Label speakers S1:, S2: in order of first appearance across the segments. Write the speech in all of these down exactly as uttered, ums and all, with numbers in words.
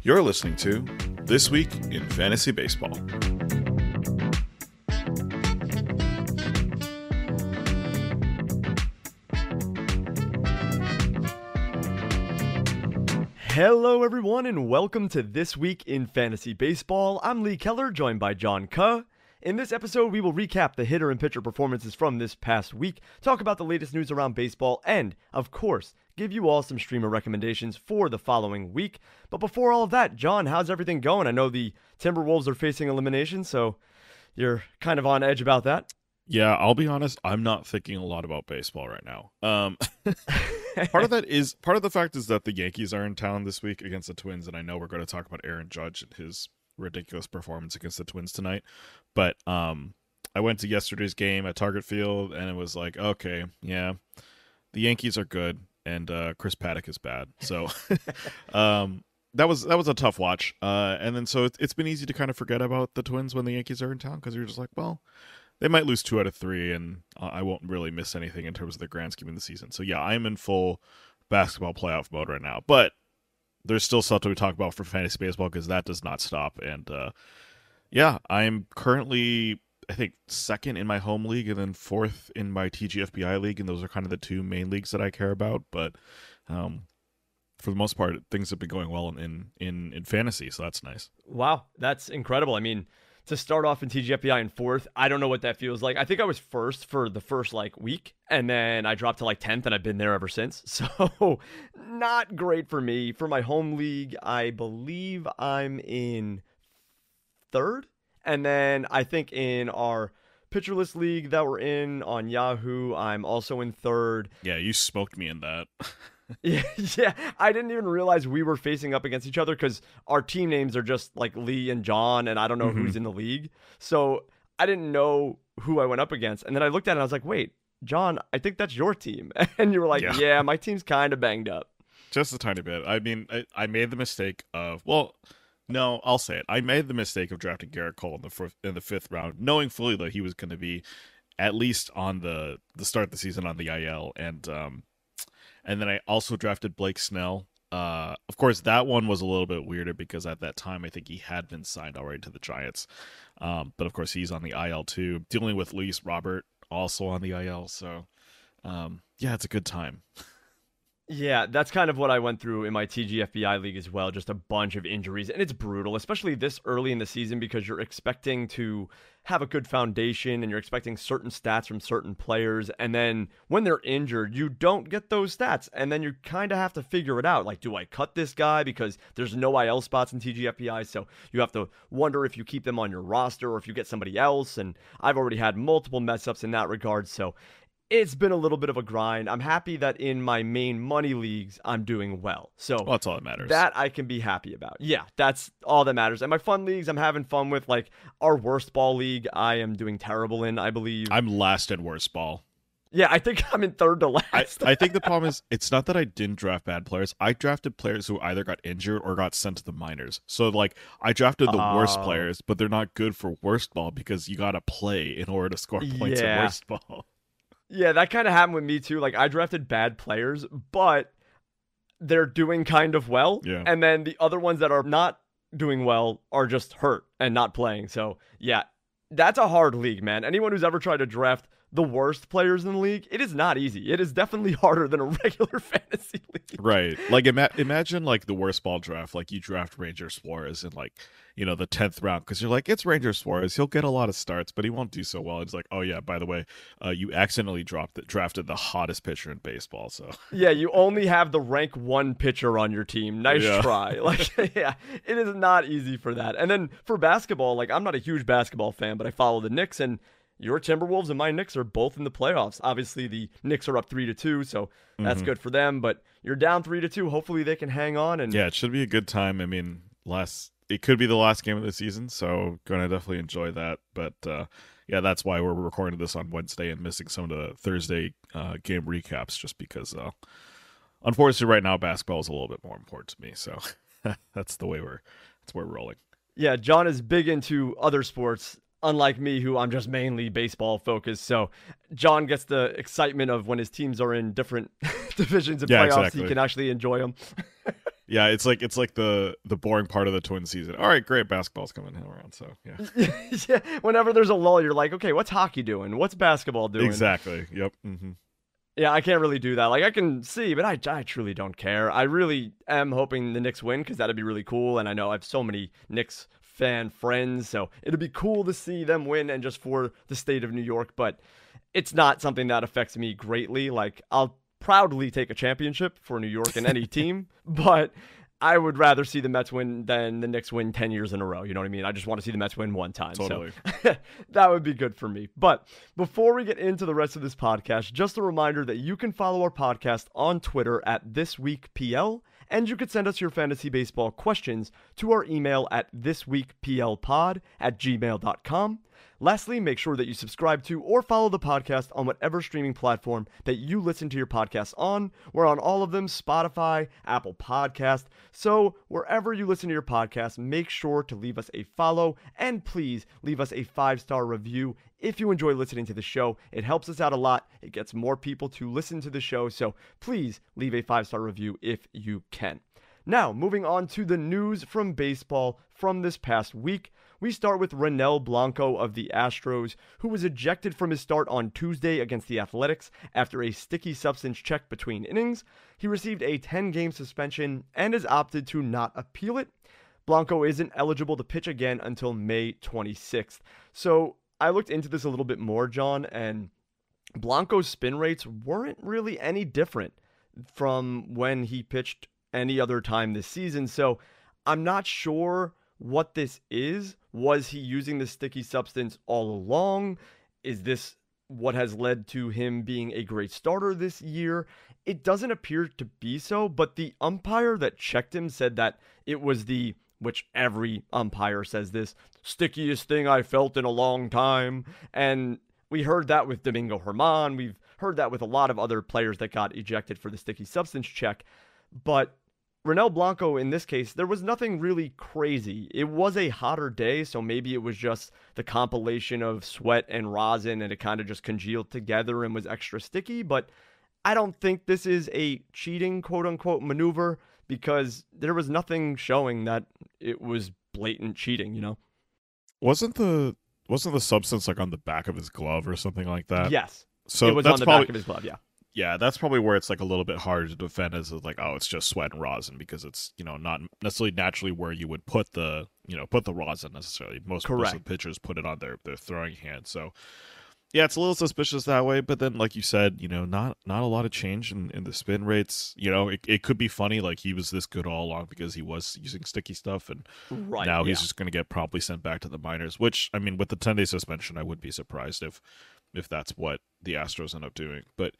S1: You're listening to This Week in Fantasy Baseball.
S2: Hello everyone and welcome to This Week in Fantasy Baseball. I'm Lee Keller, joined by John Kuh. In this episode, we will recap the hitter and pitcher performances from this past week, talk about the latest news around baseball, and, of course, give you all some streamer recommendations for the following week. But before all of that, John, how's everything going? I know the Timberwolves are facing elimination, so you're kind of on edge about that.
S1: Yeah, I'll be honest, I'm not thinking a lot about baseball right now. Um, part of that is, part of the fact is that the Yankees are in town this week against the Twins, and I know we're going to talk about Aaron Judge and his ridiculous performance against the Twins tonight. But um, I went to yesterday's game at Target Field, and it was like, okay, yeah, the Yankees are good, and uh, Chris Paddock is bad. So um, that was that was a tough watch. Uh, and then so it, it's been easy to kind of forget about the Twins when the Yankees are in town, because you're just like, well, they might lose two out of three, and I won't really miss anything in terms of the grand scheme of the season. So, yeah, I'm in full basketball playoff mode right now. But there's still stuff to talk about for fantasy baseball because that does not stop. And, uh, yeah, I'm currently, I think, second in my home league and then fourth in my T G F B I league. And those are kind of the two main leagues that I care about. But um, for the most part, things have been going well in, in, in fantasy. So that's nice.
S2: Wow, that's incredible. I mean, to start off in T G F B I in fourth, I don't know what that feels like. I think I was first for the first like week, and then I dropped to like tenth, and I've been there ever since. So not great for me. For my home league, I believe I'm in third, and then I think in our pitcher list league that we're in on Yahoo, I'm also in third.
S1: Yeah, you smoked me in that.
S2: Yeah, yeah, I didn't even realize we were facing up against each other because our team names are just like Lee and John, and I don't know mm-hmm. who's in the league. So I didn't know who I went up against. And then I looked at it and I was like, wait, John, I think that's your team. And you were like, yeah, yeah my team's kind of banged up.
S1: Just a tiny bit. I mean, I, I made the mistake of, well, no, I'll say it. I made the mistake of drafting Garrett Cole in the fourth, in the fifth round, knowing fully that he was going to be at least on the, the start of the season on the I L. And, um, And then I also drafted Blake Snell. Uh, of course, that one was a little bit weirder because at that time, I think he had been signed already to the Giants. Um, but of course, he's on the I L too, dealing with Luis Robert also on the I L. So, um, yeah, it's a good time.
S2: Yeah, that's kind of what I went through in my T G F B I league as well. Just a bunch of injuries. And it's brutal, especially this early in the season because you're expecting to have a good foundation and you're expecting certain stats from certain players. And then when they're injured, you don't get those stats. And then you kind of have to figure it out. Like, do I cut this guy because there's no I L spots in T G F B I? So you have to wonder if you keep them on your roster or if you get somebody else. And I've already had multiple mess ups in that regard. So it's been a little bit of a grind. I'm happy that in my main money leagues, I'm doing well. So
S1: well, that's all that matters.
S2: That I can be happy about. Yeah, that's all that matters. And my fun leagues, I'm having fun with. Like our worst ball league, I am doing terrible in, I believe.
S1: I'm last in worst ball.
S2: Yeah, I think I'm in third to last.
S1: I, I think the problem is, it's not that I didn't draft bad players. I drafted players who either got injured or got sent to the minors. So, like, I drafted the uh, worst players, but they're not good for worst ball because you got to play in order to score points
S2: yeah.
S1: in worst ball.
S2: Yeah, that kind of happened with me too. Like I drafted bad players, but they're doing kind of well.
S1: Yeah.
S2: And then the other ones that are not doing well are just hurt and not playing. So yeah, that's a hard league, man. Anyone who's ever tried to draft the worst players in the league, it is not easy. It is definitely harder than a regular fantasy league.
S1: Right. Like ima- imagine like the worst ball draft. Like you draft Ranger Suarez in like, you know, the tenth round because you're like, it's Ranger Suarez. He'll get a lot of starts, but he won't do so well. It's like, oh yeah, by the way, uh, you accidentally dropped the, drafted the hottest pitcher in baseball. So
S2: yeah, you only have the rank one pitcher on your team. Nice
S1: yeah.
S2: try. Like yeah, it is not easy for that. And then for basketball, like I'm not a huge basketball fan, but I follow the Knicks and your Timberwolves and my Knicks are both in the playoffs. Obviously, the Knicks are up three to two, so that's mm-hmm. good for them. But you're down three to two. Hopefully, they can hang on. And
S1: yeah, it should be a good time. I mean, last it could be the last game of the season, so gonna definitely enjoy that. But uh, yeah, that's why we're recording this on Wednesday and missing some of the Thursday uh, game recaps, just because, uh, unfortunately, right now basketball is a little bit more important to me. So that's the way we're that's where we're rolling.
S2: Yeah, John is big into other sports. Unlike me, who I'm just mainly baseball focused. So John gets the excitement of when his teams are in different divisions and
S1: yeah,
S2: playoffs.
S1: exactly.
S2: He can actually enjoy them.
S1: Yeah, it's like it's like the the boring part of the Twins season. All right, great, basketball's coming around, so yeah.
S2: Yeah, whenever there's a lull, you're like, okay, what's hockey doing? What's basketball doing?
S1: Exactly. Yep. Mm-hmm.
S2: Yeah, I can't really do that. Like, I can see, but I, I truly don't care. I really am hoping the Knicks win because that'd be really cool. And I know I have so many Knicks fan friends, so it'd be cool to see them win and just for the state of New York. But it's not something that affects me greatly. Like, I'll proudly take a championship for New York and any team, but I would rather see the Mets win than the Knicks win ten years in a row. You know what I mean? I just want to see the Mets win one time.
S1: Totally.
S2: So that would be good for me. But before we get into the rest of this podcast, just a reminder that you can follow our podcast on Twitter at ThisWeekPL, and you could send us your fantasy baseball questions to our email at thisweekplpod at gmail dot com. Lastly, make sure that you subscribe to or follow the podcast on whatever streaming platform that you listen to your podcast on. We're on all of them, Spotify, Apple Podcast. So wherever you listen to your podcast, make sure to leave us a follow and please leave us a five-star review if you enjoy listening to the show. It helps us out a lot. It gets more people to listen to the show. So please leave a five-star review if you can. Now, moving on to the news from baseball from this past week. We start with Ronel Blanco of the Astros, who was ejected from his start on Tuesday against the Athletics after a sticky substance check between innings. He received a ten-game suspension and has opted to not appeal it. Blanco isn't eligible to pitch again until May twenty-sixth. So I looked into this a little bit more, John, and Blanco's spin rates weren't really any different from when he pitched any other time this season. So I'm not sure what this is. Was he using the sticky substance all along? Is this what has led to him being a great starter this year? It doesn't appear to be so, but the umpire that checked him said that it was the, which every umpire says this, stickiest thing I felt in a long time. And we heard that with Domingo Germán. We've heard that with a lot of other players that got ejected for the sticky substance check. But Ronel Blanco, in this case, there was nothing really crazy. It was a hotter day, so maybe it was just the compilation of sweat and rosin, and it kind of just congealed together and was extra sticky. But I don't think this is a cheating, quote-unquote, maneuver, because there was nothing showing that it was blatant cheating, you know?
S1: Wasn't the wasn't the substance like on the back of his glove or something like that?
S2: Yes.
S1: So
S2: it was
S1: that's
S2: on the
S1: probably,
S2: back of his glove, yeah.
S1: Yeah, that's probably where it's like a little bit harder to defend, is like, oh, it's just sweat and rosin, because it's, you know, not necessarily naturally where you would put the, you know, put the rosin necessarily. Most, most of the pitchers put it on their, their throwing hand. So yeah, it's a little suspicious that way. But then, like you said, you know, not not a lot of change in, in the spin rates. You know, it, it could be funny, like he was this good all along because he was using sticky stuff, and
S2: right,
S1: now he's
S2: yeah.
S1: just going to get probably sent back to the minors, which, I mean, with the ten-day suspension, I wouldn't be surprised if if that's what the Astros end up doing. But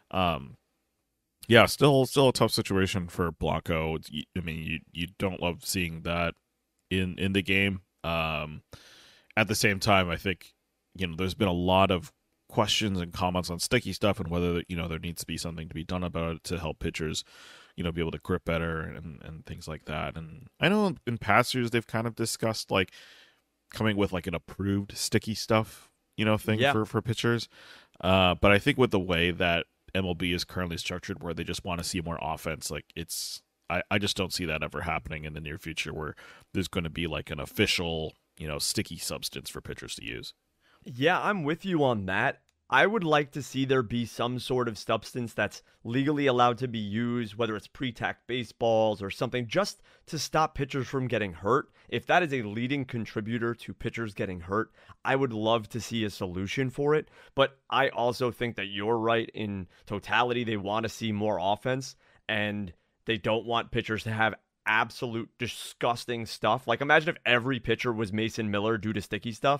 S1: um yeah, still still a tough situation for Blanco. I mean, you you don't love seeing that in in the game. Um, at the same time, I think, you know, there's been a lot of questions and comments on sticky stuff and whether, you know, there needs to be something to be done about it to help pitchers, you know, be able to grip better and, and things like that. And I know in past years they've kind of discussed like coming with like an approved sticky stuff, you know, thing
S2: yeah.
S1: for, for pitchers. Uh, but I think with the way that M L B is currently structured, where they just want to see more offense, like it's, I, I just don't see that ever happening in the near future where there's going to be like an official, you know, sticky substance for pitchers to use.
S2: Yeah, I'm with you on that. I would like to see there be some sort of substance that's legally allowed to be used, whether it's pre-tacked baseballs or something, just to stop pitchers from getting hurt. If that is a leading contributor to pitchers getting hurt, I would love to see a solution for it. But I also think that you're right in totality. They want to see more offense, and they don't want pitchers to have absolute disgusting stuff. Like, imagine if every pitcher was Mason Miller due to sticky stuff.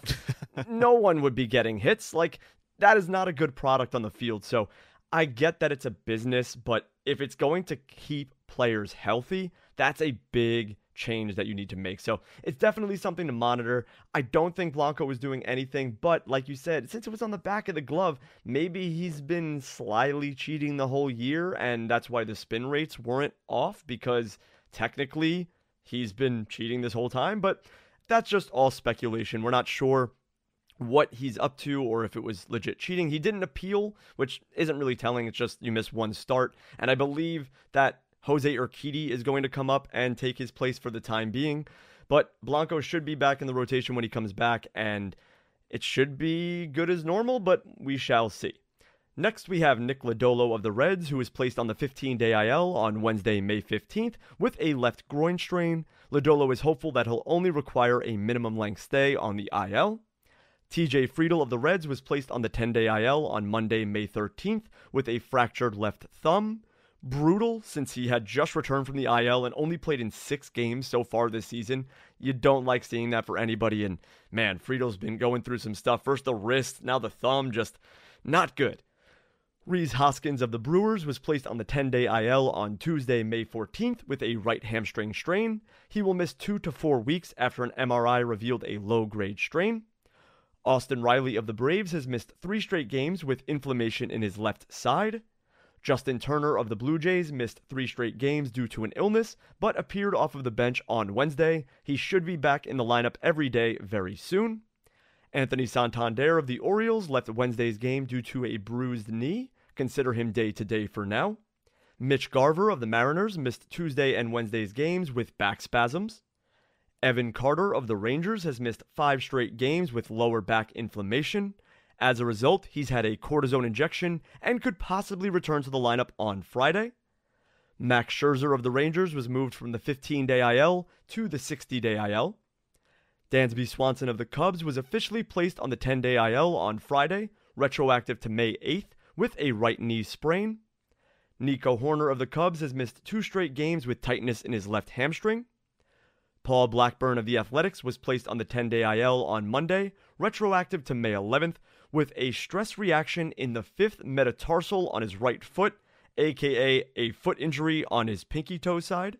S2: No one would be getting hits. Like, that is not a good product on the field. So I get that it's a business, but if it's going to keep players healthy, that's a big change that you need to make. So it's definitely something to monitor. I don't think Blanco was doing anything, but like you said, since it was on the back of the glove, maybe he's been slyly cheating the whole year, and that's why the spin rates weren't off, because technically he's been cheating this whole time. But that's just all speculation. We're not sure what he's up to or if it was legit cheating. He didn't appeal, which isn't really telling. It's just you miss one start. And I believe that Jose Urquidy is going to come up and take his place for the time being. But Blanco should be back in the rotation when he comes back, and it should be good as normal, but we shall see. Next, we have Nick Lodolo of the Reds, who was placed on the fifteen-day I L on Wednesday, May fifteenth, with a left groin strain. Lodolo is hopeful that he'll only require a minimum length stay on the I L. T J Friedl of the Reds was placed on the ten-day I L on Monday, May thirteenth, with a fractured left thumb. Brutal, since he had just returned from the I L and only played in six games so far this season. You don't like seeing that for anybody, and man, Friedel's been going through some stuff. First the wrist, now the thumb, just not good. Rhys Hoskins of the Brewers was placed on the ten-day I L on Tuesday, May fourteenth with a right hamstring strain. He will miss two to four weeks after an M R I revealed a low-grade strain. Austin Riley of the Braves has missed three straight games with inflammation in his left side. Justin Turner of the Blue Jays missed three straight games due to an illness, but appeared off of the bench on Wednesday. He should be back in the lineup every day very soon. Anthony Santander of the Orioles left Wednesday's game due to a bruised knee. Consider him day-to-day for now. Mitch Garver of the Mariners missed Tuesday and Wednesday's games with back spasms. Evan Carter of the Rangers has missed five straight games with lower back inflammation. As a result, he's had a cortisone injection and could possibly return to the lineup on Friday. Max Scherzer of the Rangers was moved from the fifteen-day I L to the sixty-day I L. Dansby Swanson of the Cubs was officially placed on the ten-day I L on Friday, retroactive to May eighth, with a right knee sprain. Nico Horner of the Cubs has missed two straight games with tightness in his left hamstring. Paul Blackburn of the Athletics was placed on the ten-day I L on Monday, retroactive to May eleventh, with a stress reaction in the fifth metatarsal on his right foot, aka a foot injury on his pinky toe side.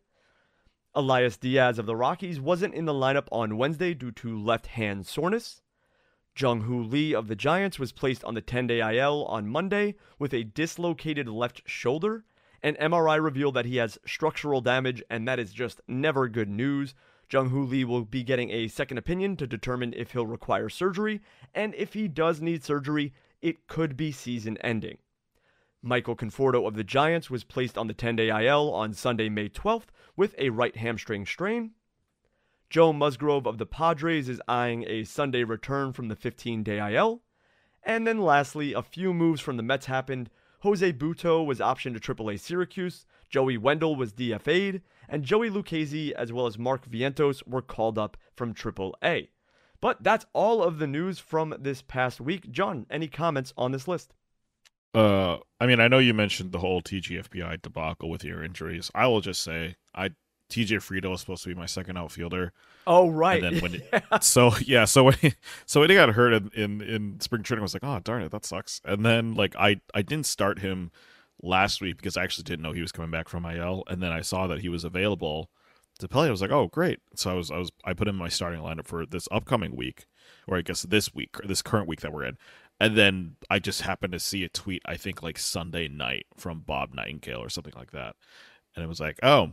S2: Elias Diaz of the Rockies wasn't in the lineup on Wednesday due to left hand soreness. Jung-Hoo Lee of the Giants was placed on the ten-day I L on Monday with a dislocated left shoulder. An M R I revealed that he has structural damage, and that is just never good news. Jung-Hoo Lee will be getting a second opinion to determine if he'll require surgery, and if he does need surgery, it could be season-ending. Michael Conforto of the Giants was placed on the ten-day I L on Sunday, May twelfth, with a right hamstring strain. Joe Musgrove of the Padres is eyeing a Sunday return from the fifteen-day I L. And then lastly, a few moves from the Mets happened. Jose Butto was optioned to triple A Syracuse, Joey Wendell was D F A'd, and Joey Lucchesi as well as Mark Vientos were called up from triple A. But that's all of the news from this past week. John, any comments on this list?
S1: Uh, I mean, I know you mentioned the whole T G F B I debacle with your injuries. I will just say, I T J Friedl was supposed to be my second outfielder.
S2: Oh, right.
S1: And then when it, yeah. so yeah, so when he, so when he got hurt in, in in spring training, I was like, oh darn it, that sucks. And then like I I didn't start him last week because I actually didn't know he was coming back from I L, and then I saw that he was available to play. I was like, oh great. So I was I was I put him in my starting lineup for this upcoming week, or I guess this week, or this current week that we're in. And then I just happened to see a tweet, I think like Sunday night from Bob Nightingale or something like that, and it was like, oh.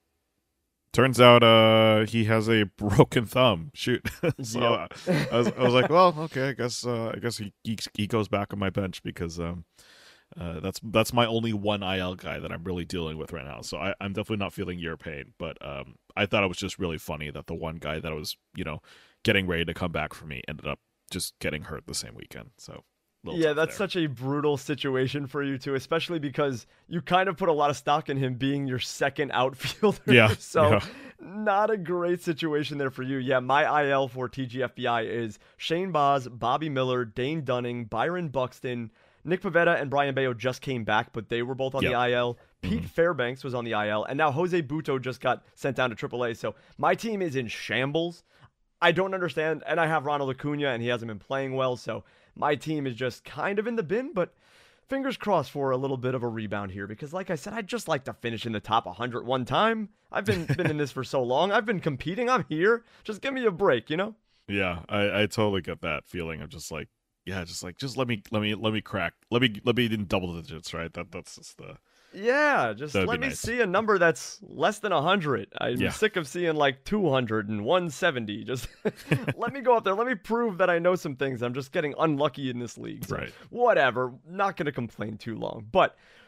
S1: Turns out uh, he has a broken thumb. Shoot. so
S2: Yep.
S1: uh, I, was, I was like, well, okay, I guess uh, I guess he, he he goes back on my bench because um, uh, that's that's my only one I L guy that I'm really dealing with right now. So I, I'm definitely not feeling your pain. But um, I thought it was just really funny that the one guy that was, you know, getting ready to come back for me ended up just getting hurt the same weekend. So.
S2: Yeah, that's
S1: there.
S2: such a brutal situation for you too, especially because you kind of put a lot of stock in him being your second outfielder.
S1: Yeah.
S2: so
S1: yeah.
S2: not a great situation there for you. Yeah, my I L for T G F B I is Shane Baz, Bobby Miller, Dane Dunning, Byron Buxton, Nick Pivetta, and Brian Bayo just came back, but they were both on
S1: yep.
S2: the I L. Pete
S1: mm-hmm.
S2: Fairbanks was on the I L, and now Jose Butto just got sent down to triple A. So my team is in shambles. I don't understand, and I have Ronald Acuna, and he hasn't been playing well, so my team is just kind of in the bin, but fingers crossed for a little bit of a rebound here, because like I said, I'd just like to finish in the top one hundred one time. I've been been in this for so long. I've been competing. I'm here. Just give me a break, you know?
S1: Yeah, I, I totally get that feeling of just like, yeah, just like, just let me, let me, let me crack. Let me, let me in double digits, right? That That's just the...
S2: Yeah, just let me nice. see a number that's less than one hundred. I'm yeah. sick of seeing like two hundred and one seventy. Just let me go up there. Let me prove that I know some things. I'm just getting unlucky in this league. So
S1: right.
S2: Whatever. Not going to complain too long. But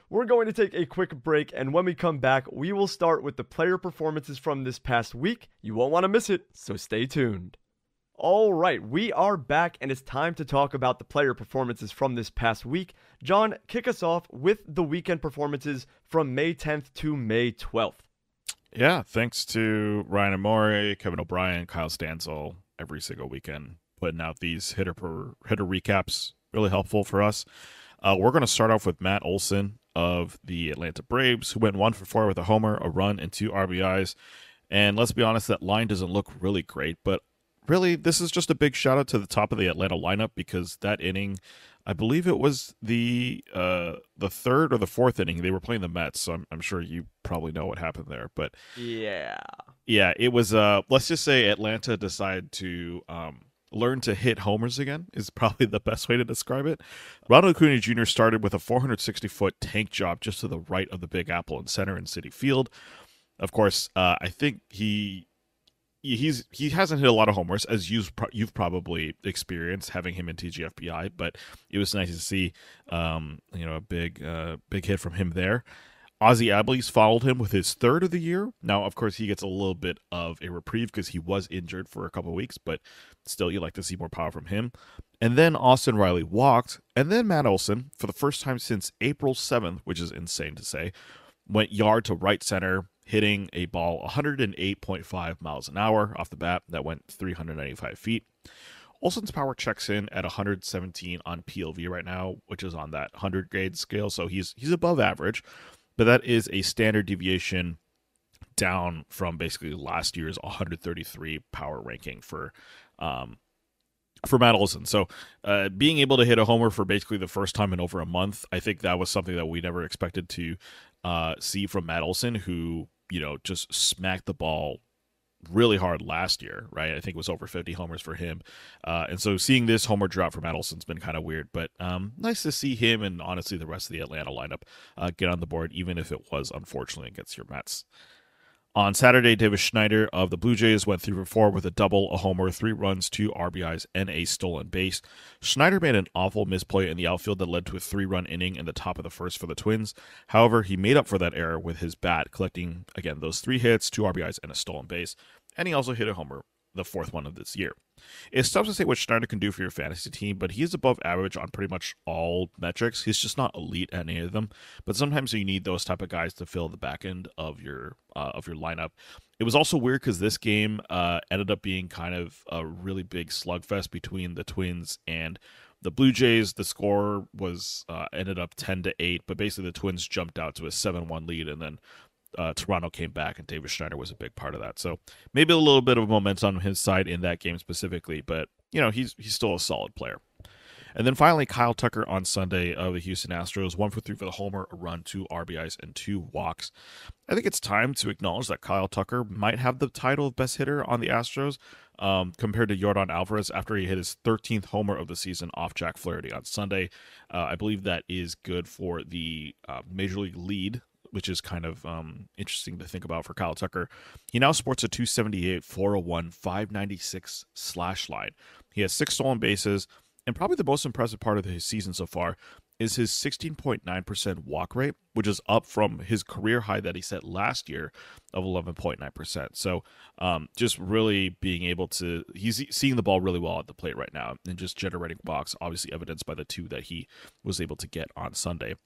S2: we're going to take a quick break, and when we come back, we will start with the player performances from this past week. You won't want to miss it, so stay tuned. All right, we are back, and it's time to talk about the player performances from this past week. John, kick us off with the weekend performances from May tenth to May twelfth.
S1: Yeah, thanks to Ryan Amore, Kevin O'Brien, Kyle Stansel, every single weekend putting out these hitter per hitter recaps. Really helpful for us. Uh, we're going to start off with Matt Olson of the Atlanta Braves, who went one for four with a homer, a run, and two R B Is. And let's be honest, that line doesn't look really great, but really, this is just a big shout out to the top of the Atlanta lineup, because that inning, I believe it was the uh, the third or the fourth inning. They were playing the Mets, so I'm, I'm sure you probably know what happened there. But
S2: yeah,
S1: yeah, it was. Uh, let's just say Atlanta decided to um, learn to hit homers again. Is probably the best way to describe it. Ronald Acuna Junior started with a four hundred sixty foot tank job just to the right of the Big Apple in center in Citi Field. Of course, uh, I think he. He's he hasn't hit a lot of homers, as you've you've probably experienced having him in T G F B I, but it was nice to see um, you know a big uh, big hit from him there. Ozzie Albies followed him with his third of the year. Now, of course, he gets a little bit of a reprieve because he was injured for a couple of weeks, but still, you like to see more power from him. And then Austin Riley walked, and then Matt Olson, for the first time since April seventh, which is insane to say, went yard to right center, hitting a ball one hundred eight point five miles an hour off the bat. That went three hundred ninety-five feet. Olson's power checks in at one hundred seventeen on P L V right now, which is on that one hundred grade scale, so he's he's above average, but that is a standard deviation down from basically last year's one hundred thirty-three power ranking for um, for Matt Olson. So uh, being able to hit a homer for basically the first time in over a month, I think that was something that we never expected to uh, see from Matt Olson, who, you know, just smacked the ball really hard last year, right? I think it was over fifty homers for him. Uh, and so seeing this homer drop for Matt Olson's been kind of weird, but um, nice to see him and honestly the rest of the Atlanta lineup uh, get on the board, even if it was unfortunately against your Mets. On Saturday, Davis Schneider of the Blue Jays went three for four with a double, a homer, three runs, two R B Is, and a stolen base. Schneider made an awful misplay in the outfield that led to a three-run inning in the top of the first for the Twins. However, he made up for that error with his bat, collecting, again, those three hits, two R B Is, and a stolen base. And he also hit a homer, the fourth one of this year. It's tough to say what Schneider can do for your fantasy team, but he is above average on pretty much all metrics. He's just not elite at any of them. But sometimes you need those type of guys to fill the back end of your uh, of your lineup. It was also weird because this game uh, ended up being kind of a really big slugfest between the Twins and the Blue Jays. The score was uh, ended up ten to eight, but basically the Twins jumped out to a seven one lead, and then Uh, Toronto came back, and Davis Schneider was a big part of that. So maybe a little bit of momentum on his side in that game specifically, but you know he's he's still a solid player. And then finally, Kyle Tucker on Sunday of the Houston Astros, one for three for the homer, a run, two R B Is, and two walks. I think it's time to acknowledge that Kyle Tucker might have the title of best hitter on the Astros um, compared to Yordan Alvarez after he hit his thirteenth homer of the season off Jack Flaherty on Sunday. Uh, I believe that is good for the uh, Major League lead, which is kind of um, interesting to think about for Kyle Tucker. He now sports a two seventy-eight, four oh one, five ninety-six slash line. He has six stolen bases, and probably the most impressive part of his season so far is his sixteen point nine percent walk rate, which is up from his career high that he set last year of eleven point nine percent. So um, just really being able to, he's seeing the ball really well at the plate right now and just generating walks, obviously evidenced by the two that he was able to get on Sunday.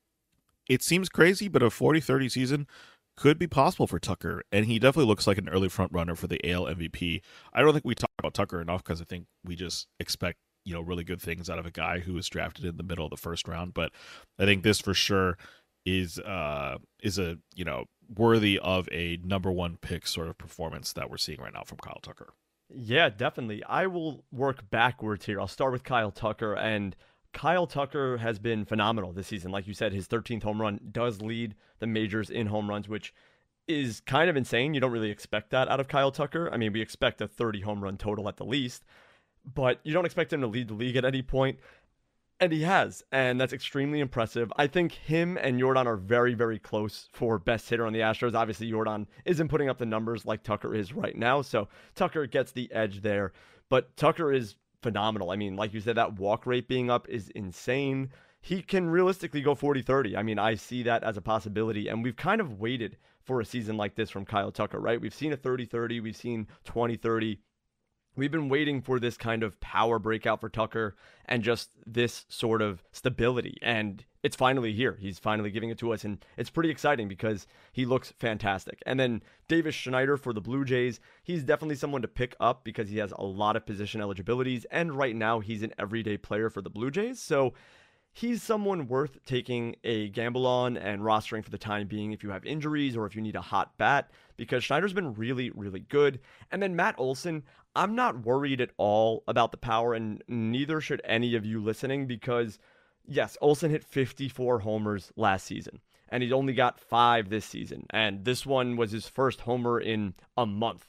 S1: It seems crazy, but a forty thirty season could be possible for Tucker, and he definitely looks like an early front runner for the A L M V P. I don't think we talk about Tucker enough because I think we just expect, you know, really good things out of a guy who was drafted in the middle of the first round. But I think this for sure is uh, is a, you know, worthy of a number one pick sort of performance that we're seeing right now from Kyle Tucker.
S2: Yeah, definitely. I will work backwards here. I'll start with Kyle Tucker, and Kyle Tucker has been phenomenal this season. Like you said, his thirteenth home run does lead the majors in home runs, which is kind of insane. You don't really expect that out of Kyle Tucker. I mean, we expect a thirty home run total at the least, but you don't expect him to lead the league at any point. And he has, and that's extremely impressive. I think him and Yordan are very, very close for best hitter on the Astros. Obviously, Yordan isn't putting up the numbers like Tucker is right now, so Tucker gets the edge there. But Tucker is phenomenal. I mean, like you said, that walk rate being up is insane. he can realistically go forty thirty. I mean, I see that as a possibility, and we've kind of waited for a season like this from Kyle Tucker, right? We've seen a thirty thirty, we've seen twenty thirty. We've been waiting for this kind of power breakout for Tucker and just this sort of stability. And it's finally here. He's finally giving it to us. And it's pretty exciting because he looks fantastic. And then Davis Schneider for the Blue Jays. He's definitely someone to pick up because he has a lot of position eligibilities. And right now he's an everyday player for the Blue Jays. So he's someone worth taking a gamble on and rostering for the time being if you have injuries or if you need a hot bat, because Schneider's been really, really good. And then Matt Olson, I'm not worried at all about the power, and neither should any of you listening, because yes, Olson hit fifty-four homers last season, and he's only got five this season. And this one was his first homer in a month.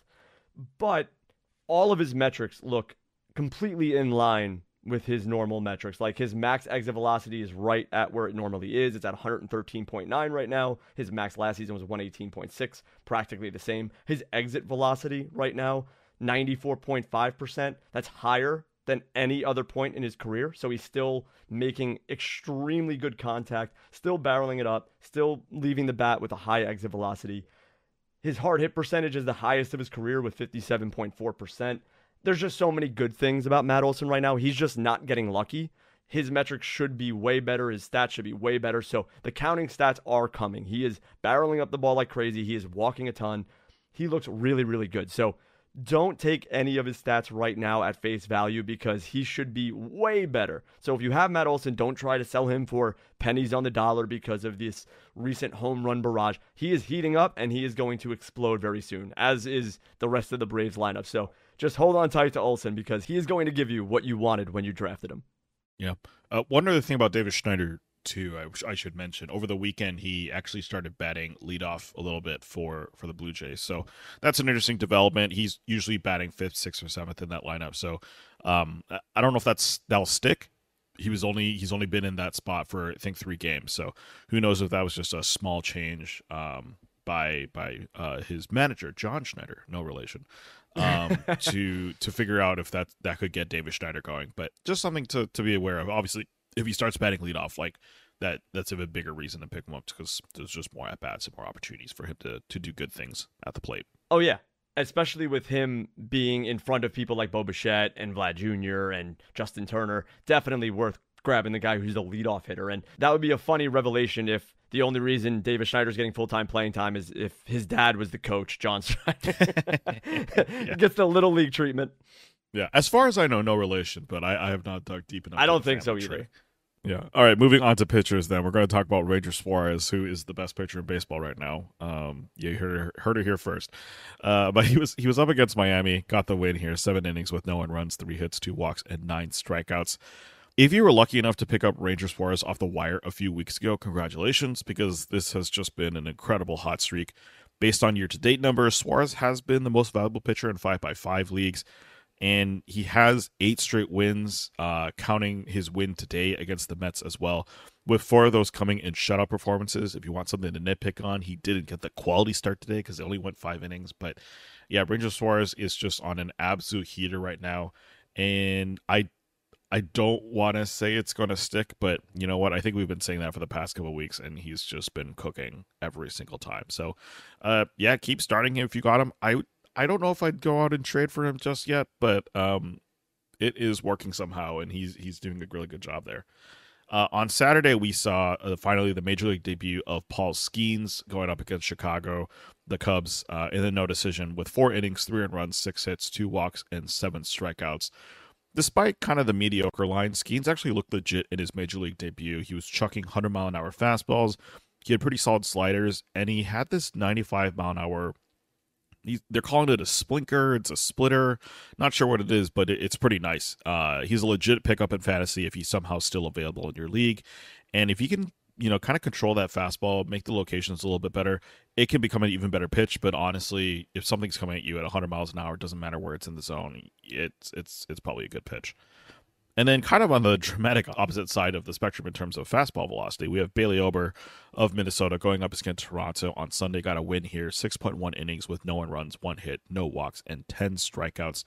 S2: But all of his metrics look completely in line with his normal metrics. Like his max exit velocity is right at where it normally is. It's at one thirteen point nine right now. His max last season was one eighteen point six, practically the same. His exit velocity right now, ninety-four point five percent. That's higher than any other point in his career. So he's still making extremely good contact, still barreling it up, still leaving the bat with a high exit velocity. His hard hit percentage is the highest of his career with fifty-seven point four percent. There's just so many good things about Matt Olson right now. He's just not getting lucky. His metrics should be way better. His stats should be way better. So the counting stats are coming. He is barreling up the ball like crazy. He is walking a ton. He looks really, really good. So don't take any of his stats right now at face value because he should be way better. So if you have Matt Olson, don't try to sell him for pennies on the dollar because of this recent home run barrage. He is heating up and he is going to explode very soon, as is the rest of the Braves lineup. So just hold on tight to Olson because he is going to give you what you wanted when you drafted him.
S1: Yeah. Uh, one other thing about Davis Schneider, too, I, I should mention. Over the weekend, he actually started batting leadoff a little bit for, for the Blue Jays. So that's an interesting development. He's usually batting fifth, sixth, or seventh in that lineup. So um, I don't know if that's that'll stick. He was only he's only been in that spot for I think three games. So who knows if that was just a small change um, by by uh, his manager, John Schneider, no relation. um to to figure out if that that could get Davis Schneider going, but just something to to be aware of. Obviously, if he starts batting leadoff, like that, that's a bit bigger reason to pick him up because there's just more at bats and more opportunities for him to to do good things at the plate.
S2: Oh yeah, especially with him being in front of people like Bo Bichette and Vlad Junior and Justin Turner, definitely worth grabbing the guy who's the leadoff hitter. And that would be a funny revelation if the only reason Davis Schneider's getting full-time playing time is if his dad was the coach, John Schneider. yeah. Gets the little league treatment.
S1: Yeah, as far as I know, no relation, but I, I have not dug deep enough.
S2: I don't think so either.
S1: Tree. Yeah. All right, moving on to pitchers then. We're going to talk about Ranger Suarez, who is the best pitcher in baseball right now. Um, you heard, heard it here first. Uh, but he was he was up against Miami, got the win here, seven innings with no one runs, three hits, two walks, and nine strikeouts. If you were lucky enough to pick up Ranger Suarez off the wire a few weeks ago, congratulations, because this has just been an incredible hot streak. Based on year-to-date numbers, Suarez has been the most valuable pitcher in five by five leagues, and he has eight straight wins, uh, counting his win today against the Mets as well, with four of those coming in shutout performances. If you want something to nitpick on, he didn't get the quality start today because he only went five innings. But yeah, Ranger Suarez is just on an absolute heater right now, and I I don't want to say it's going to stick, but you know what? I think we've been saying that for the past couple of weeks, and he's just been cooking every single time. So, uh, yeah, keep starting him if you got him. I I don't know if I'd go out and trade for him just yet, but um, it is working somehow, and he's he's doing a really good job there. Uh, on Saturday, we saw uh, finally the Major League debut of Paul Skeens going up against Chicago, the Cubs, uh, in a no decision with four innings, three earned runs, six hits, two walks, and seven strikeouts. Despite kind of the mediocre line, Skeens actually looked legit in his Major League debut. He was chucking one hundred mile an hour fastballs. He had pretty solid sliders, and he had this ninety-five mile an hour. He's, they're calling it a splinker. It's a splitter. Not sure what it is, but it, it's pretty nice. Uh, he's a legit pickup in fantasy if he's somehow still available in your league. And if he can, you know, kind of control that fastball, make the locations a little bit better, it can become an even better pitch. But honestly, if something's coming at you at one hundred miles an hour, it doesn't matter where it's in the zone. It's it's it's probably a good pitch. And then kind of on the dramatic opposite side of the spectrum in terms of fastball velocity, we have Bailey Ober of Minnesota going up against Toronto on Sunday. Got a win here, six point one innings with no one runs, one hit, no walks, and ten strikeouts.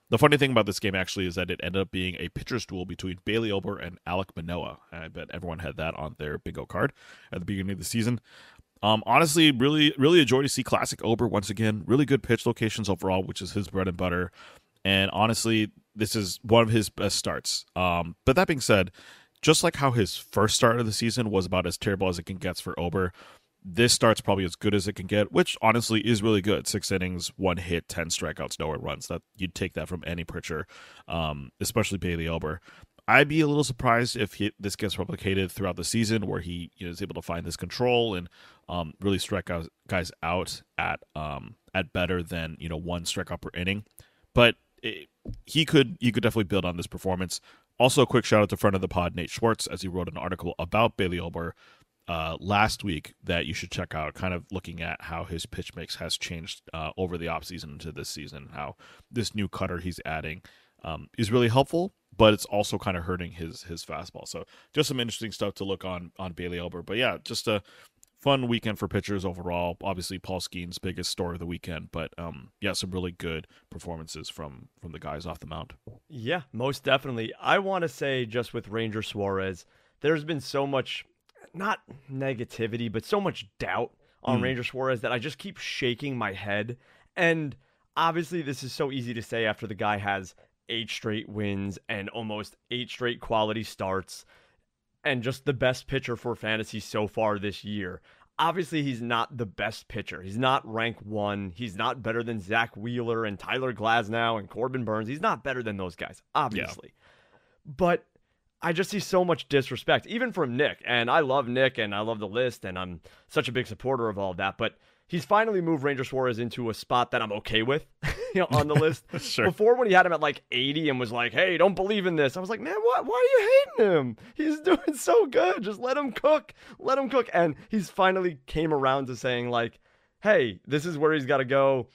S1: The funny thing about this game actually is that it ended up being a pitcher's duel between Bailey Ober and Alek Manoah. I bet everyone had that on their bingo card at the beginning of the season. Um, honestly, really, really a joy to see classic Ober once again. Really good pitch locations overall, which is his bread and butter. And honestly, this is one of his best starts. Um, but that being said, just like how his first start of the season was about as terrible as it can get for Ober, this start's probably as good as it can get, which honestly is really good. Six innings, one hit, ten strikeouts, no runs. That you'd take that from any pitcher, um, especially Bailey Ober. I'd be a little surprised if he, this gets replicated throughout the season, where he you know, is able to find this control and um, really strike out, guys out at um, at better than you know one strikeout per inning. But it, he could he could definitely build on this performance. Also, a quick shout out to friend of the pod, Nate Schwartz, as he wrote an article about Bailey Ober uh, last week that you should check out, kind of looking at how his pitch mix has changed uh, over the offseason into this season, how this new cutter he's adding um, is really helpful, but it's also kind of hurting his his fastball. So just some interesting stuff to look on on Bailey Ober. But yeah, just a fun weekend for pitchers overall. Obviously, Paul Skeens' biggest story of the weekend, but um, yeah, some really good performances from from the guys off the mound.
S2: Yeah, most definitely. I want to say just with Ranger Suarez, there's been so much, not negativity, but so much doubt on mm. Ranger Suarez that I just keep shaking my head. And obviously, this is so easy to say after the guy has eight straight wins and almost eight straight quality starts and just the best pitcher for fantasy so far this year. Obviously, he's not the best pitcher. He's not rank one. He's not better than Zach Wheeler and Tyler Glasnow and Corbin Burns. He's not better than those guys, obviously. Yeah. But I just see so much disrespect, even from Nick. And I love Nick and I love the list and I'm such a big supporter of all of that. But he's finally moved Ranger Suarez into a spot that I'm okay with you know, on the list.
S1: Sure.
S2: Before, when he had him at like eighty and was like, hey, don't believe in this, I was like, man, what? Why are you hating him? He's doing so good. Just let him cook. Let him cook. And he's finally came around to saying like, hey, this is where he's got to go.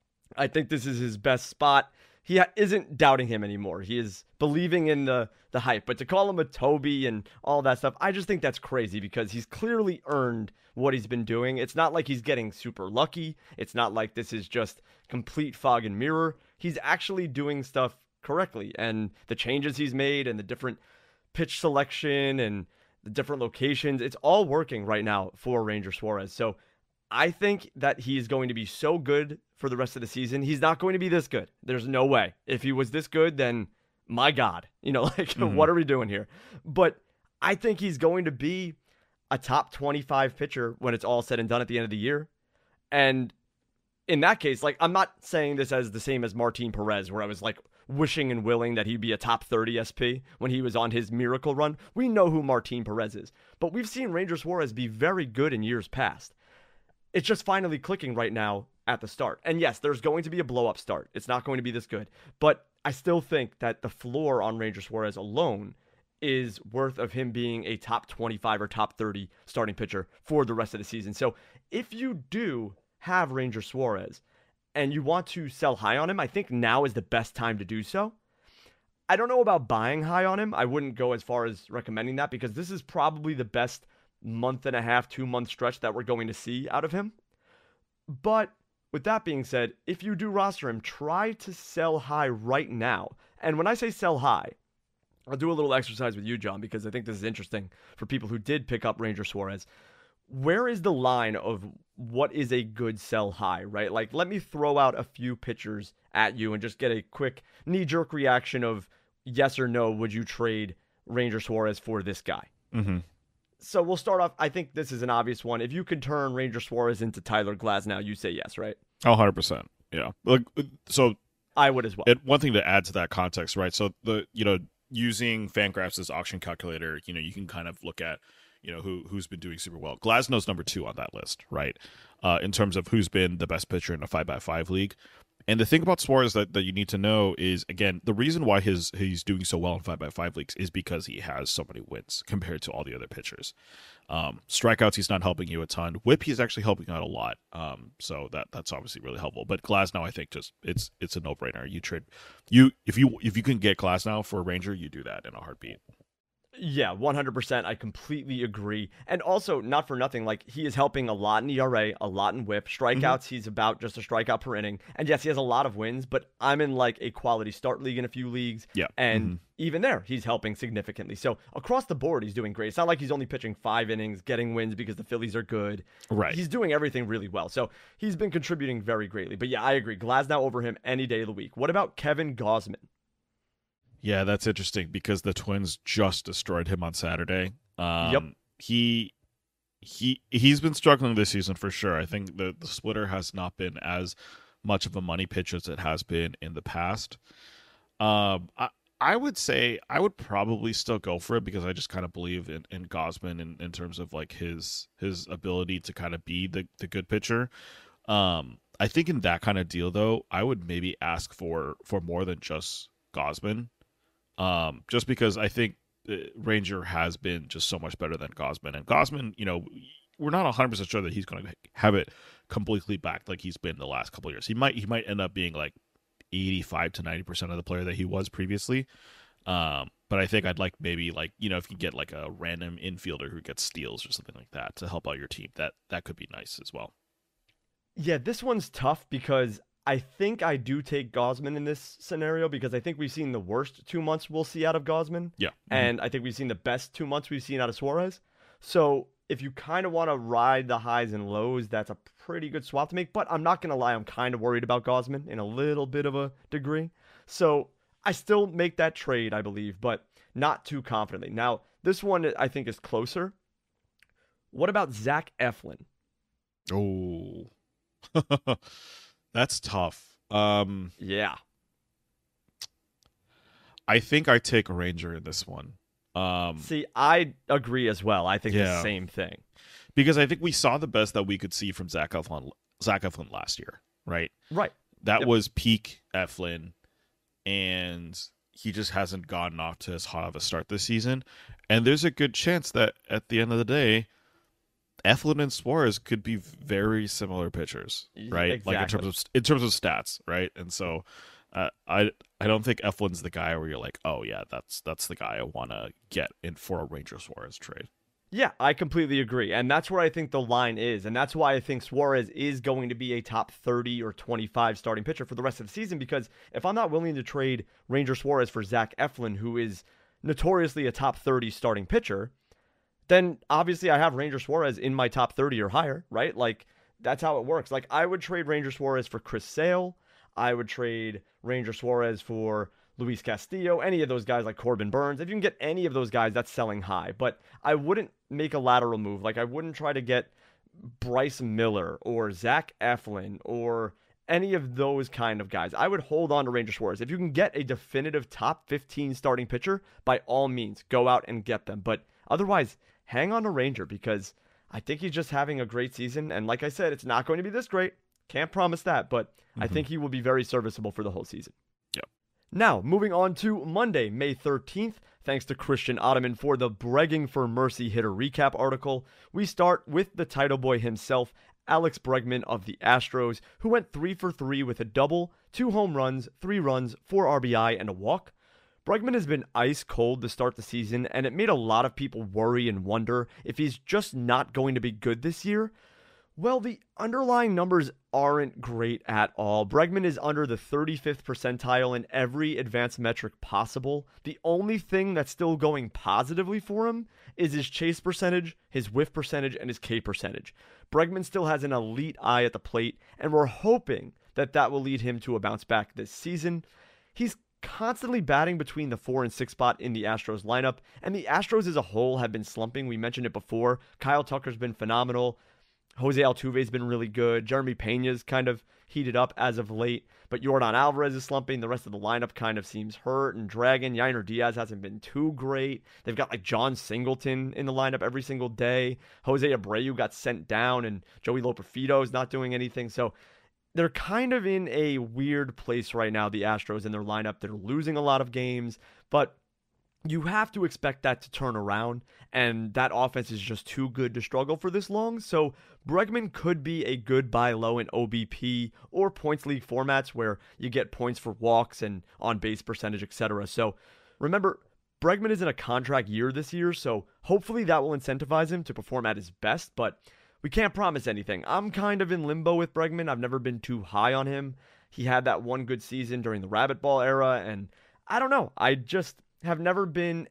S2: I think this is his best spot. He ha- isn't doubting him anymore. He is believing in the, the hype. But to call him a Toby and all that stuff, I just think that's crazy because he's clearly earned what he's been doing. It's not like he's getting super lucky. It's not like this is just complete fog and mirror. He's actually doing stuff correctly. And the changes he's made and the different pitch selection and the different locations, it's all working right now for Ranger Suarez. So I think that he's going to be so good for the rest of the season. He's not going to be this good. There's no way. If he was this good, then my God, you know, like mm-hmm. what are we doing here? But I think he's going to be a top twenty-five pitcher when it's all said and done at the end of the year. And in that case, like, I'm not saying this as the same as Martin Perez, where I was like wishing and willing that he'd be a top thirty S P when he was on his miracle run. We know who Martin Perez is, but we've seen Ranger Suarez be very good in years past. It's just finally clicking right now at the start. And yes, there's going to be a blow-up start. It's not going to be this good. But I still think that the floor on Ranger Suarez alone is worth of him being a top twenty-five or top thirty starting pitcher for the rest of the season. So if you do have Ranger Suarez and you want to sell high on him, I think now is the best time to do so. I don't know about buying high on him. I wouldn't go as far as recommending that because this is probably the best month and a half, two month stretch that we're going to see out of him. But with that being said, if you do roster him, try to sell high right now. And when I say sell high, I'll do a little exercise with you, John, because I think this is interesting for people who did pick up Ranger Suarez. Where is the line of what is a good sell high, right? Like, let me throw out a few pitchers at you and just get a quick knee-jerk reaction of yes or no, would you trade Ranger Suarez for this guy?
S1: Mm-hmm.
S2: So we'll start off. I think this is an obvious one. If you could turn Ranger Suarez into Tyler Glasnow, you say yes, right?
S1: Oh, one hundred percent. Yeah. Like, so
S2: I would as well.
S1: It, one thing to add to that context, right? So the, you know, using Fangraphs' auction calculator, you know, you can kind of look at, you know, who, who's been doing super well. Glasnow's number two on that list, right? Uh, in terms of who's been the best pitcher in a five by five league. And the thing about Suarez that, that you need to know is, again, the reason why his he's doing so well in five by five leagues is because he has so many wins compared to all the other pitchers. Um, strikeouts, he's not helping you a ton. Whip, he's actually helping out a lot. Um, so that that's obviously really helpful. But Glasnow, I think, just it's it's a no brainer. You trade you if you if you can get Glasnow for a Ranger, you do that in a heartbeat.
S2: Yeah, one hundred percent. I completely agree. And also, not for nothing, like he is helping a lot in E R A, a lot in whip.
S1: Hmm.
S2: Strikeouts, he's about just a strikeout per inning. And yes, he has a lot of wins, but I'm in like a quality start league in a few leagues.
S1: Yeah.
S2: And
S1: Hmm.
S2: even there, he's helping significantly. So across the board, he's doing great. It's not like he's only pitching five innings, getting wins because the Phillies are good.
S1: Right.
S2: He's doing everything really well. So he's been contributing very greatly. But yeah, I agree. Glasnow over him any day of the week. What about Kevin Gausman?
S1: Yeah, that's interesting because the Twins just destroyed him on Saturday.
S2: Yep.
S1: Um, he he he's been struggling this season for sure. I think the the splitter has not been as much of a money pitch as it has been in the past. Um, I I would say I would probably still go for it because I just kind of believe in in Gosman in, in terms of like his his ability to kind of be the the good pitcher. Um, I think in that kind of deal though, I would maybe ask for for more than just Gosman. Um, just because I think uh, Ranger has been just so much better than Gosman. And Gosman, you know, we're not one hundred percent sure that he's going to have it completely back like he's been the last couple of years. He might he might end up being like eighty-five to ninety percent of the player that he was previously. Um, but I think I'd like maybe like, you know, if you get like a random infielder who gets steals or something like that to help out your team, that that could be nice as well.
S2: Yeah, this one's tough because I think I do take Gosman in this scenario because I think we've seen the worst two months we'll see out of Gosman.
S1: Yeah.
S2: And I think we've seen the best two months we've seen out of Suarez. So if you kind of want to ride the highs and lows, that's a pretty good swap to make. But I'm not going to lie, I'm kind of worried about Gosman in a little bit of a degree. So I still make that trade, I believe, but not too confidently. Now, this one I think is closer. What about Zach Eflin?
S1: Oh, that's tough. Um,
S2: Yeah.
S1: I think I take Ranger in this one. Um,
S2: See, I agree as well. I think the
S1: Yeah.
S2: same thing.
S1: because I think we saw the best that we could see from Zach Eflin, Zach Eflin last year, right?
S2: Right.
S1: That
S2: Yep.
S1: was peak Eflin, and he just hasn't gotten off to as hot of a start this season. And there's a good chance that at the end of the day, Eflin and Suarez could be very similar pitchers,
S2: Y-
S1: right? Like in
S2: exactly.
S1: terms of in terms of stats, right? And so, uh, I I don't think Eflin's the guy where you're like, oh yeah, that's that's the guy I want to get in for a Ranger Suarez trade.
S2: Yeah, I completely agree. And that's where I think the line is. And that's why I think Suarez is going to be a top thirty or twenty-five starting pitcher for the rest of the season. Because if I'm not willing to trade Ranger Suarez for Zach Eflin, who is notoriously a top thirty starting pitcher, then obviously I have Ranger Suarez in my top thirty or higher, right? Like, that's how it works. Like, I would trade Ranger Suarez for Chris Sale. I would trade Ranger Suarez for Luis Castillo, any of those guys like Corbin Burns. If you can get any of those guys, that's selling high. But I wouldn't make a lateral move. Like, I wouldn't try to get Bryce Miller or Zach Eflin or any of those kind of guys. I would hold on to Ranger Suarez. If you can get a definitive top fifteen starting pitcher, by all means, go out and get them. But otherwise, hang on to Ranger because I think he's just having a great season. And like I said, it's not going to be this great. Can't promise that, but mm-hmm. I think he will be very serviceable for the whole season.
S1: Yep.
S2: Now, moving on to Monday, May thirteenth. Thanks to Christian Ottoman for the Bregging for Mercy hitter recap article. We start with the title boy himself, Alex Bregman of the Astros, who went three for three with a double, two home runs, three runs, four R B I, and a walk. Bregman has been ice cold to start the season, and it made a lot of people worry and wonder if he's just not going to be good this year. Well, the underlying numbers aren't great at all. Bregman is under the thirty-fifth percentile in every advanced metric possible. The only thing that's still going positively for him is his chase percentage, his whiff percentage, and his K percentage. Bregman still has an elite eye at the plate, and we're hoping that that will lead him to a bounce back this season. He's constantly batting between the four and six spot in the Astros lineup, and the Astros as a whole have been slumping. We mentioned it before. Kyle Tucker's been phenomenal. Jose Altuve's been really good. Jeremy Pena's kind of heated up as of late, but Yordan Alvarez is slumping. The rest of the lineup kind of seems hurt and dragging. Yainer Diaz hasn't been too great. They've got like John Singleton in the lineup every single day. Jose Abreu got sent down, and Joey Loperfido is not doing anything. So they're kind of in a weird place right now, the Astros in their lineup. They're losing a lot of games, but you have to expect that to turn around, and that offense is just too good to struggle for this long. So Bregman could be a good buy low in O B P or points league formats where you get points for walks and on base percentage, et cetera. So remember, Bregman is in a contract year this year, so hopefully that will incentivize him to perform at his best, but we can't promise anything. I'm kind of in limbo with Bregman. I've never been too high on him. He had that one good season during the Rabbit Ball era, and I don't know. I just have never been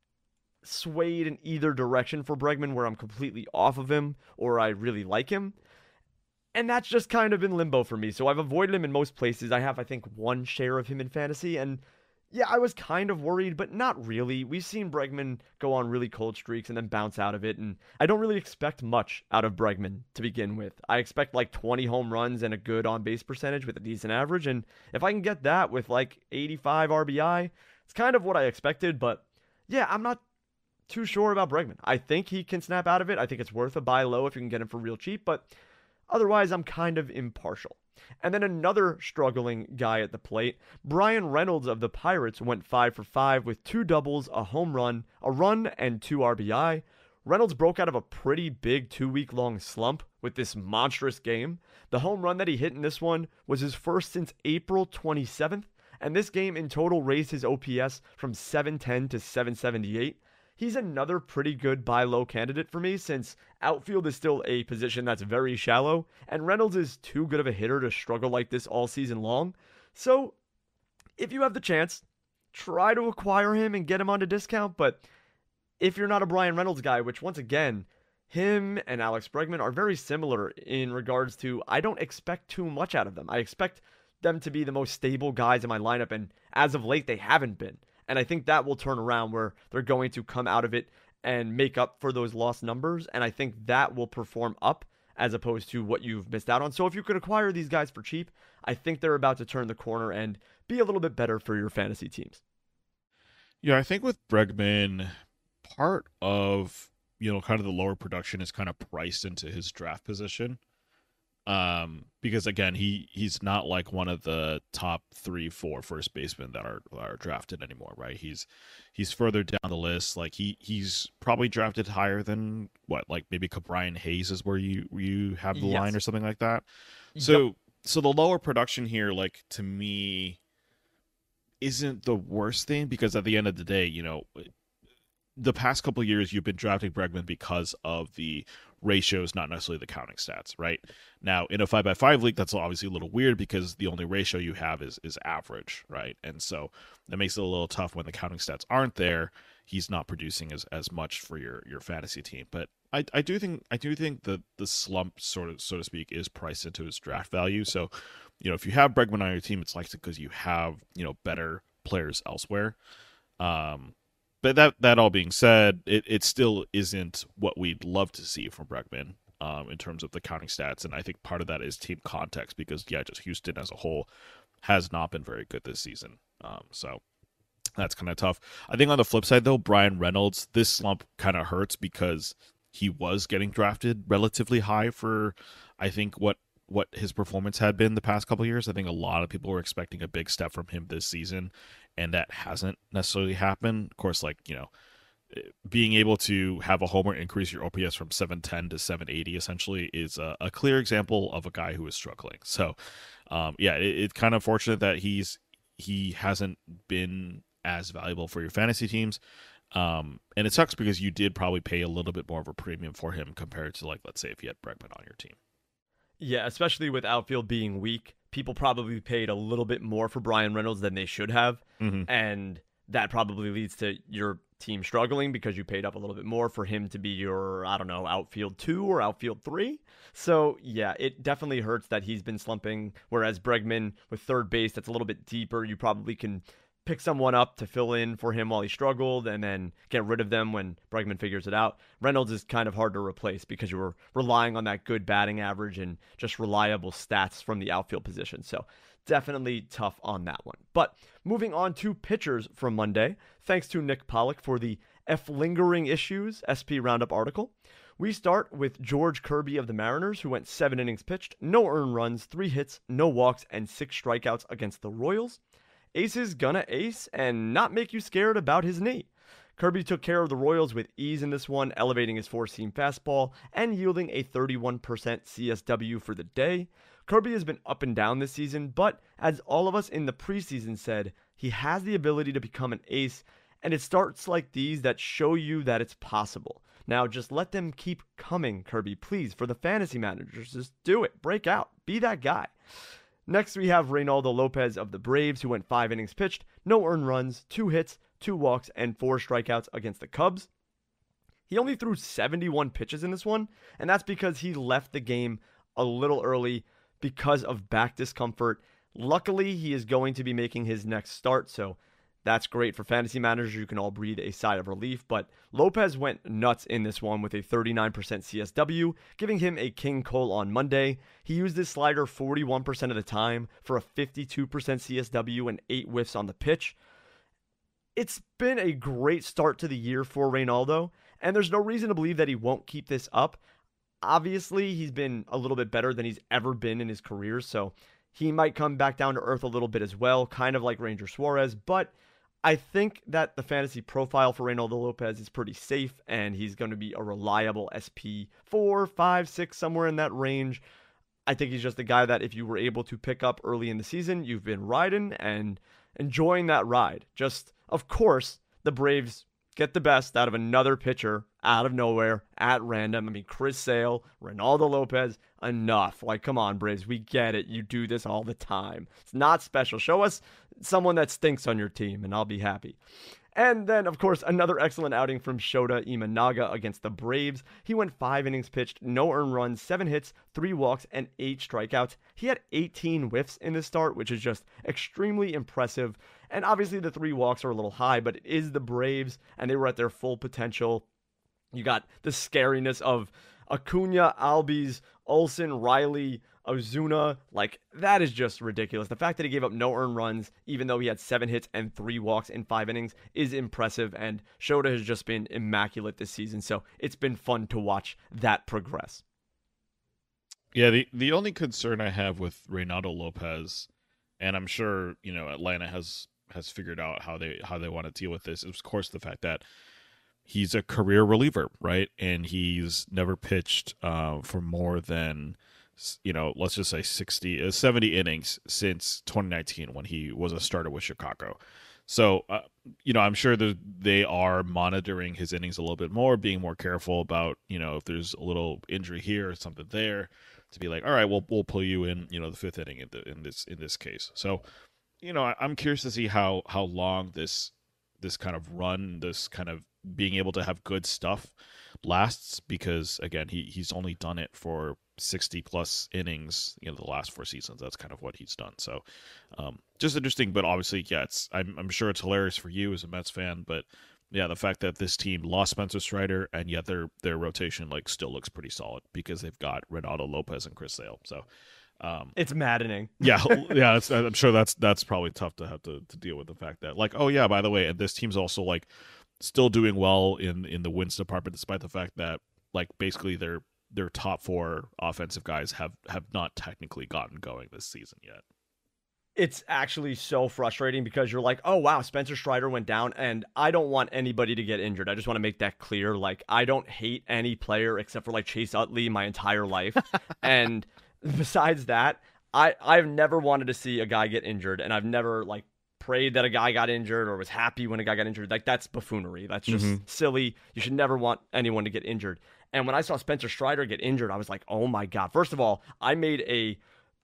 S2: swayed in either direction for Bregman where I'm completely off of him or I really like him. And that's just kind of in limbo for me. So I've avoided him in most places. I have, I think, one share of him in fantasy, and yeah, I was kind of worried, but not really. We've seen Bregman go on really cold streaks and then bounce out of it, and I don't really expect much out of Bregman to begin with. I expect like twenty home runs and a good on-base percentage with a decent average, and if I can get that with like eighty-five R B I, it's kind of what I expected, but yeah, I'm not too sure about Bregman. I think he can snap out of it. I think it's worth a buy low if you can get him for real cheap, but otherwise, I'm kind of impartial. And then another struggling guy at the plate, Brian Reynolds of the Pirates went five for five with two doubles, a home run, a run, and two R B I. Reynolds broke out of a pretty big two-week-long slump with this monstrous game. The home run that he hit in this one was his first since April twenty-seventh, and this game in total raised his O P S from seven ten to seven seventy-eight. He's another pretty good buy low candidate for me since outfield is still a position that's very shallow, and Reynolds is too good of a hitter to struggle like this all season long. So if you have the chance, try to acquire him and get him on a discount, but if you're not a Brian Reynolds guy, which once again, him and Alex Bregman are very similar in regards to I don't expect too much out of them. I expect them to be the most stable guys in my lineup, and as of late, they haven't been. And I think that will turn around where they're going to come out of it and make up for those lost numbers. And I think that will perform up as opposed to what you've missed out on. So if you could acquire these guys for cheap, I think they're about to turn the corner and be a little bit better for your fantasy teams.
S1: Yeah, I think with Bregman, part of, you know, kind of the lower production is kind of priced into his draft position. Um, because again, he, he's not like one of the top three, four first basemen that are are drafted anymore, right? He's he's further down the list. Like he he's probably drafted higher than what, like maybe Brian Hayes is where you you have the
S2: Yes.
S1: line or something like that. So
S2: Yep.
S1: so the lower production here, like to me, isn't the worst thing because at the end of the day, you know, the past couple of years you've been drafting Bregman because of the ratios, not necessarily the counting stats, right? Now, in a five by five league, that's obviously a little weird because the only ratio you have is is average, right? And so that makes it a little tough when the counting stats aren't there. He's not producing as, as much for your, your fantasy team. But I, I do think I do think the the slump, sort of so to speak, is priced into his draft value. So, you know, if you have Bregman on your team, it's likely because you have, you know, better players elsewhere. Um But that that all being said, it, it still isn't what we'd love to see from Bregman um, in terms of the counting stats. And I think part of that is team context because, yeah, just Houston as a whole has not been very good this season. Um, so that's kind of tough. I think on the flip side, though, Brian Reynolds, this slump kind of hurts because he was getting drafted relatively high for, I think, what what his performance had been the past couple of years. I think a lot of people were expecting a big step from him this season, and that hasn't necessarily happened. Of course, like, you know, being able to have a homer increase your O P S from seven ten to seven eighty essentially is a, a clear example of a guy who is struggling. So, um, yeah, it, it's kind of fortunate that he's he hasn't been as valuable for your fantasy teams. Um, and it sucks because you did probably pay a little bit more of a premium for him compared to, like, let's say if you had Bregman on your team.
S2: Yeah, especially with outfield being weak, people probably paid a little bit more for Brian Reynolds than they should have.
S1: Mm-hmm.
S2: And that probably leads to your team struggling because you paid up a little bit more for him to be your, I don't know, outfield two or outfield three. So, yeah, it definitely hurts that he's been slumping, whereas Bregman with third base, that's a little bit deeper. You probably can pick someone up to fill in for him while he struggled and then get rid of them when Bregman figures it out. Reynolds is kind of hard to replace because you were relying on that good batting average and just reliable stats from the outfield position. So definitely tough on that one. But moving on to pitchers from Monday, thanks to Nick Pollock for the F Lingering Issues S P Roundup article. We start with George Kirby of the Mariners, who went seven innings pitched, no earned runs, three hits, no walks, and six strikeouts against the Royals. Ace is gonna ace and not make you scared about his knee. Kirby took care of the Royals with ease in this one, elevating his four-seam fastball and yielding a thirty-one percent C S W for the day. Kirby has been up and down this season, but as all of us in the preseason said, he has the ability to become an ace, And it's starts like these that show you that it's possible. Now, just let them keep coming, Kirby, please. For the fantasy managers, just do it. Break out. Be that guy. Next, we have Reynaldo Lopez of the Braves, who went five innings pitched, no earned runs, two hits, two walks, and four strikeouts against the Cubs. He only threw seventy-one pitches in this one, and that's because he left the game a little early because of back discomfort. Luckily, he is going to be making his next start, so that's great for fantasy managers. You can all breathe a sigh of relief, but Lopez went nuts in this one with a thirty-nine percent C S W, giving him a King Cole on Monday. He used his slider forty-one percent of the time for a fifty-two percent C S W and eight whiffs on the pitch. It's been a great start to the year for Reynaldo, and there's no reason to believe that he won't keep this up. Obviously, he's been a little bit better than he's ever been in his career, so he might come back down to earth a little bit as well, kind of like Ranger Suarez, but I think that the fantasy profile for Reynaldo Lopez is pretty safe, and he's going to be a reliable S P four, five, six, somewhere in that range. I think he's just a guy that if you were able to pick up early in the season, you've been riding and enjoying that ride. Just, of course, the Braves get the best out of another pitcher out of nowhere at random. I mean, Chris Sale, Reynaldo Lopez, enough. Like, come on, Braves, we get it. You do this all the time. It's not special. Show us someone that stinks on your team, and I'll be happy. And then, of course, another excellent outing from Shota Imanaga against the Braves. He went five innings pitched, no earned runs, seven hits, three walks, and eight strikeouts. He had eighteen whiffs in this start, which is just extremely impressive. And obviously the three walks are a little high, but it is the Braves, and they were at their full potential. You got the scariness of Acuna, Albies, Olsen, Riley, Ozuna. Like, that is just ridiculous. The fact that he gave up no earned runs, even though he had seven hits and three walks in five innings, is impressive. And Shota has just been immaculate this season. So it's been fun to watch that progress.
S1: Yeah, the, the only concern I have with Reynaldo Lopez, and I'm sure, you know, Atlanta has has figured out how they how they want to deal with this, is, of course, the fact that he's a career reliever, right? And he's never pitched uh, for more than, you know, let's just say sixty, uh, seventy innings since twenty nineteen when he was a starter with Chicago. So, uh, you know, I'm sure that they are monitoring his innings a little bit more, being more careful about, you know, if there's a little injury here or something there, to be like, all right, we'll we'll pull you in, you know, the fifth inning in, the, in this in this case. So, you know, I, I'm curious to see how how long this this kind of run, this kind of being able to have good stuff lasts, because again, he he's only done it for sixty plus innings, you know, the last four seasons. That's kind of what he's done. So um just interesting, but obviously, yeah, it's I'm I'm sure it's hilarious for you as a Mets fan, but yeah, the fact that this team lost Spencer Strider and yet their their rotation like still looks pretty solid because they've got Reynaldo Lopez and Chris Sale. So um
S2: it's maddening.
S1: yeah, yeah, it's, I'm sure that's that's probably tough to have to, to deal with the fact that, like, oh yeah, by the way, and this team's also like still doing well in in the wins department, despite the fact that, like, basically their their top four offensive guys have have not technically gotten going this season yet.
S2: It's actually so frustrating because you're like, oh, wow, Spencer Strider went down, and I don't want anybody to get injured. I just want to make that clear. Like, I don't hate any player except for, like, Chase Utley my entire life. And besides that, I, I've never wanted to see a guy get injured, and I've never, like, prayed that a guy got injured or was happy when a guy got injured. Like, that's buffoonery. That's just mm-hmm. silly. You should never want anyone to get injured. And when I saw Spencer Strider get injured, I was like, oh, my God. First of all, I made a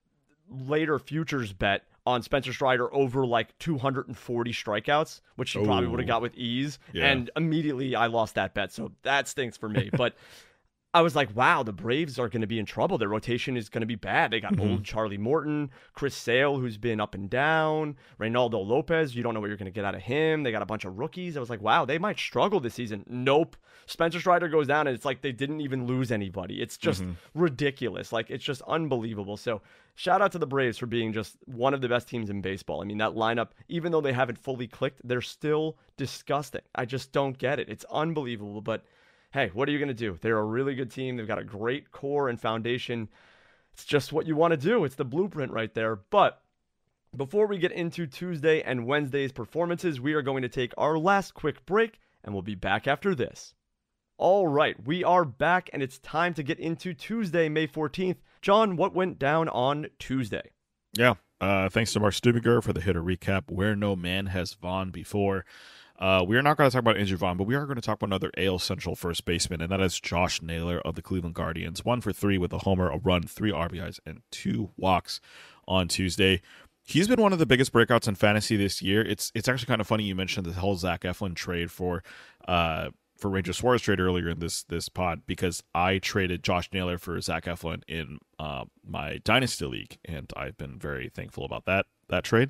S2: later futures bet on Spencer Strider over like two hundred forty strikeouts, which he Ooh. probably would have got with ease. Yeah. And immediately I lost that bet. So that stinks for me. But I was like, wow, the Braves are going to be in trouble. Their rotation is going to be bad. They got mm-hmm. old Charlie Morton, Chris Sale, who's been up and down, Reynaldo Lopez. You don't know what you're going to get out of him. They got a bunch of rookies. I was like, wow, they might struggle this season. Nope. Spencer Strider goes down, and it's like they didn't even lose anybody. It's just mm-hmm. ridiculous. Like, it's just unbelievable. So shout out to the Braves for being just one of the best teams in baseball. I mean, that lineup, even though they haven't fully clicked, they're still disgusting. I just don't get it. It's unbelievable. But hey, what are you going to do? They're a really good team. They've got a great core and foundation. It's just what you want to do. It's the blueprint right there. But before we get into Tuesday and Wednesday's performances, we are going to take our last quick break, and we'll be back after this. All right, we are back, and it's time to get into Tuesday, May fourteenth. John, what went down on Tuesday?
S1: Yeah, uh, thanks to Mark Stubiger for the hitter recap, where no man has Vaughn before. Uh, we are not going to talk about Andrew Vaughn, but we are going to talk about another A L Central first baseman, and that is Josh Naylor of the Cleveland Guardians. One for three with a homer, a run, three R B Is, and two walks on Tuesday. He's been one of the biggest breakouts in fantasy this year. It's it's actually kind of funny you mentioned the whole Zach Eflin trade for uh for Ranger Suarez trade earlier in this this pod, because I traded Josh Naylor for Zach Eflin in uh, my Dynasty League, and I've been very thankful about that that trade.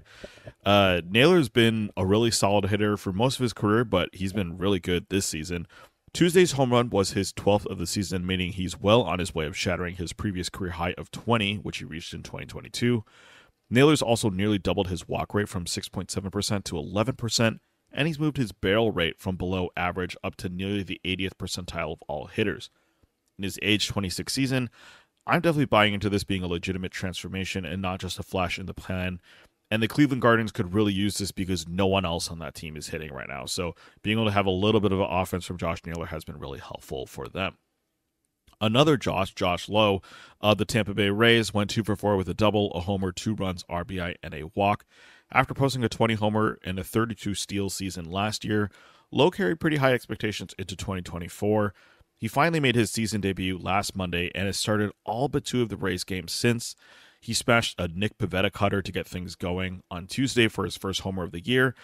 S1: Uh, Naylor's been a really solid hitter for most of his career, but he's been really good this season. Tuesday's home run was his twelfth of the season, meaning he's well on his way of shattering his previous career high of twenty, which he reached in twenty twenty-two. Naylor's also nearly doubled his walk rate from six point seven percent to eleven percent, and he's moved his barrel rate from below average up to nearly the eightieth percentile of all hitters. In his age twenty-six season, I'm definitely buying into this being a legitimate transformation and not just a flash in the pan. And the Cleveland Guardians could really use this because no one else on that team is hitting right now. So being able to have a little bit of an offense from Josh Naylor has been really helpful for them. Another Josh, Josh Lowe, of the Tampa Bay Rays, went two for four with a double, a homer, two runs, R B I, and a walk. After posting a twenty homer and a thirty-two steal season last year, Lowe carried pretty high expectations into twenty twenty-four. He finally made his season debut last Monday and has started all but two of the Rays games since. He smashed a Nick Pivetta cutter to get things going on Tuesday for his first homer of the year,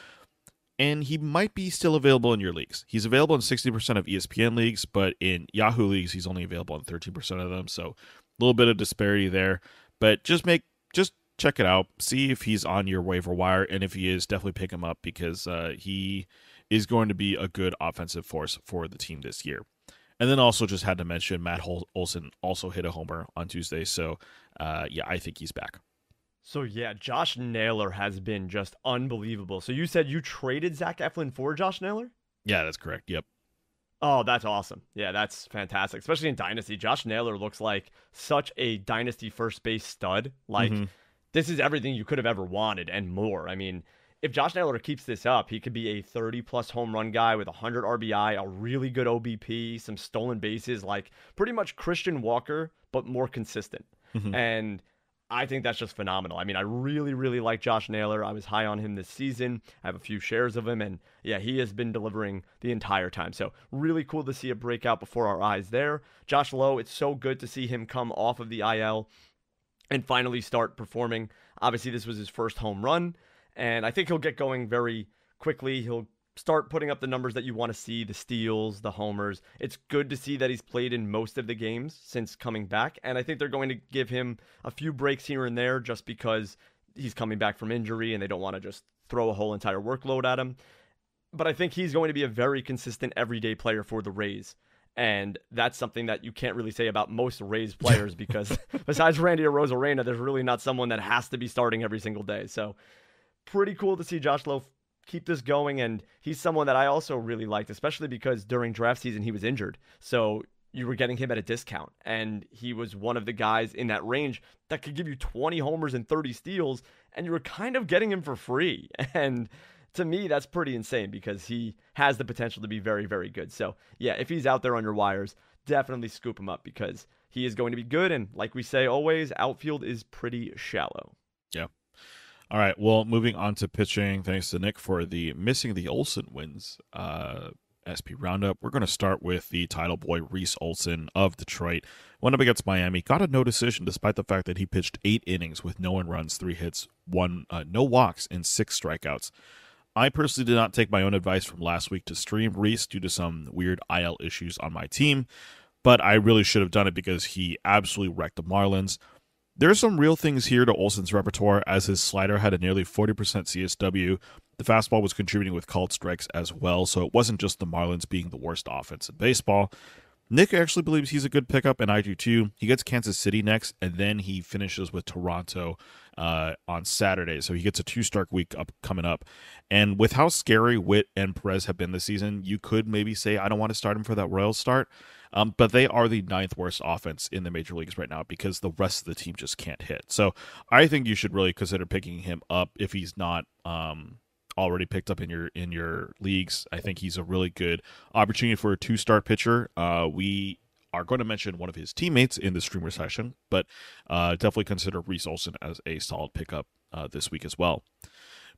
S1: and he might be still available in your leagues. He's available in sixty percent of E S P N leagues, but in Yahoo leagues, he's only available in thirteen percent of them, so a little bit of disparity there. But just make just check it out, see if he's on your waiver wire, and if he is, definitely pick him up because uh, he is going to be a good offensive force for the team this year. And then also just had to mention Matt Olson also hit a homer on Tuesday, so uh, yeah, I think he's back.
S2: So yeah, Josh Naylor has been just unbelievable. So you said you traded Zach Eflin for Josh Naylor?
S1: Yeah, that's correct. Yep.
S2: Oh, that's awesome. Yeah, that's fantastic. Especially in Dynasty. Josh Naylor looks like such a Dynasty first base stud. Like, mm-hmm. This is everything you could have ever wanted and more. I mean, if Josh Naylor keeps this up, he could be a thirty-plus home run guy with one hundred R B I, a really good O B P, some stolen bases, like pretty much Christian Walker, but more consistent. Mm-hmm. And I think that's just phenomenal. I mean, I really, really like Josh Naylor. I was high on him this season. I have a few shares of him, and yeah, he has been delivering the entire time. So really cool to see a breakout before our eyes there. Josh Lowe, it's so good to see him come off of the I L and finally start performing. Obviously, this was his first home run, and I think he'll get going very quickly. He'll start putting up the numbers that you want to see, the steals, the homers. It's good to see that he's played in most of the games since coming back, and I think they're going to give him a few breaks here and there just because he's coming back from injury and they don't want to just throw a whole entire workload at him. But I think he's going to be a very consistent everyday player for the Rays. And that's something that you can't really say about most Rays players because besides Randy Arozarena, there's really not someone that has to be starting every single day. So pretty cool to see Josh Lowe keep this going. And he's someone that I also really liked, especially because during draft season, he was injured. So you were getting him at a discount. And he was one of the guys in that range that could give you twenty homers and thirty steals. And you were kind of getting him for free. And to me, that's pretty insane because he has the potential to be very, very good. So, yeah, if he's out there on your wires, definitely scoop him up because he is going to be good. And like we say always, outfield is pretty shallow.
S1: Yeah. All right. Well, moving on to pitching, thanks to Nick for the Missing the Olsen wins uh, S P Roundup. We're going to start with the title boy, Reese Olson of Detroit. Went up against Miami, got a no decision despite the fact that he pitched eight innings with no one runs, three hits, one uh, no walks, and six strikeouts. I personally did not take my own advice from last week to stream Reese due to some weird I L issues on my team, but I really should have done it because he absolutely wrecked the Marlins. There's some real things here to Olson's repertoire as his slider had a nearly forty percent C S W. The fastball was contributing with called strikes as well, so it wasn't just the Marlins being the worst offense in baseball. Nick actually believes he's a good pickup, and I do too. He gets Kansas City next, and then he finishes with Toronto uh, on Saturday. So he gets a two-start week up coming up. And with how scary Witt and Perez have been this season, you could maybe say, I don't want to start him for that Royals start. Um, but they are the ninth worst offense in the major leagues right now because the rest of the team just can't hit. So I think you should really consider picking him up if he's not um, already picked up in your in your leagues. I think he's a really good opportunity for a two-start pitcher. Uh, we are going to mention one of his teammates in the streamer session, but uh, definitely consider Reese Olson as a solid pickup uh, this week as well.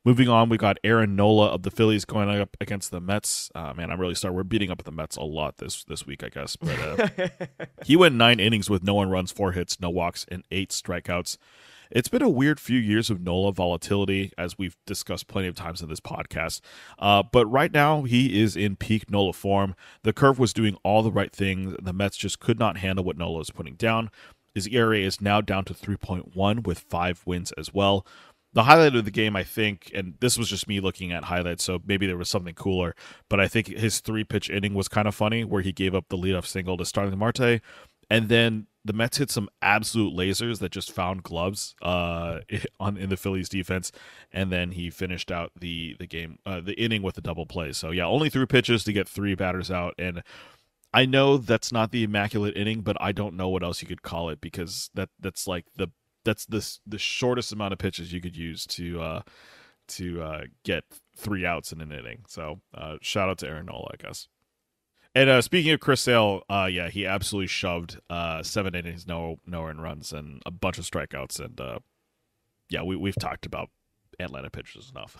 S1: Moving on, we got Aaron Nola of the Phillies going up against the Mets. Uh, man, I'm really sorry. We're beating up the Mets a lot this this week, I guess. But uh, he went nine innings with no one runs, four hits, no walks, and eight strikeouts. It's been a weird few years of Nola volatility, as we've discussed plenty of times in this podcast. Uh, but right now, he is in peak Nola form. The curve was doing all the right things. The Mets just could not handle what Nola was putting down. His E R A is now down to three point one with five wins as well. The highlight of the game, I think, and this was just me looking at highlights, so maybe there was something cooler, but I think his three-pitch inning was kind of funny, where he gave up the leadoff single to Starling Marte, and then the Mets hit some absolute lasers that just found gloves uh, on in the Phillies defense, and then he finished out the the game, uh, the inning with a double play. So yeah, only three pitches to get three batters out, and I know that's not the immaculate inning, but I don't know what else you could call it, because that that's like the that's the the shortest amount of pitches you could use to uh, to uh, get three outs in an inning. So uh, shout out to Aaron Nola, I guess. And uh, speaking of Chris Sale, uh, yeah, he absolutely shoved uh, seven innings, no no earned runs, and a bunch of strikeouts. And uh, yeah, we we've talked about Atlanta pitchers enough.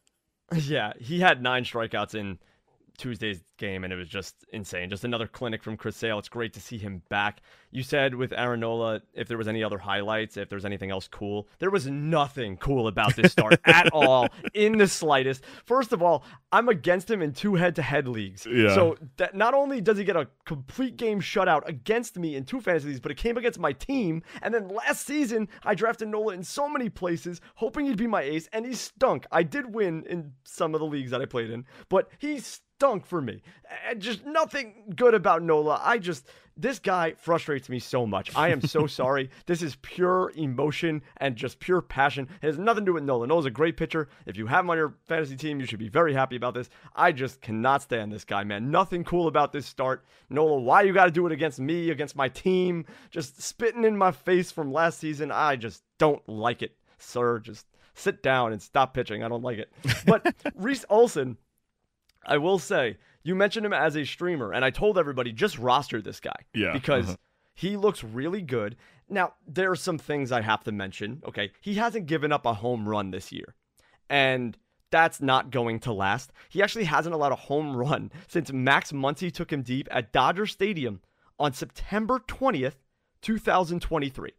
S2: Yeah, he had nine strikeouts in Tuesday's game, and it was just insane. Just another clinic from Chris Sale. It's great to see him back. You said with Aaron Nola, if there was any other highlights, if there's anything else cool, there was nothing cool about this start at all, in the slightest. First of all, I'm against him in two head-to-head leagues.
S1: Yeah.
S2: So that not only does he get a complete game shutout against me in two fantasy leagues, but it came against my team. And then last season, I drafted Nola in so many places, hoping he'd be my ace, and he stunk. I did win in some of the leagues that I played in, but he stunk for me. And just nothing good about Nola. I just, this guy frustrates me so much. I am so sorry. This is pure emotion and just pure passion. It has nothing to do with Nola. Nola's a great pitcher. If you have him on your fantasy team, you should be very happy about this. I just cannot stand this guy, man. Nothing cool about this start. Nola, why you got to do it against me, against my team? Just spitting in my face from last season. I just don't like it, sir. Just sit down and stop pitching. I don't like it. But Reese Olson, I will say, you mentioned him as a streamer, and I told everybody, just roster this guy.
S1: Yeah.
S2: Because
S1: uh-huh.
S2: he looks really good. Now, there are some things I have to mention. Okay, he hasn't given up a home run this year, and that's not going to last. He actually hasn't allowed a home run since Max Muncy took him deep at Dodger Stadium on September twentieth, twenty twenty-three.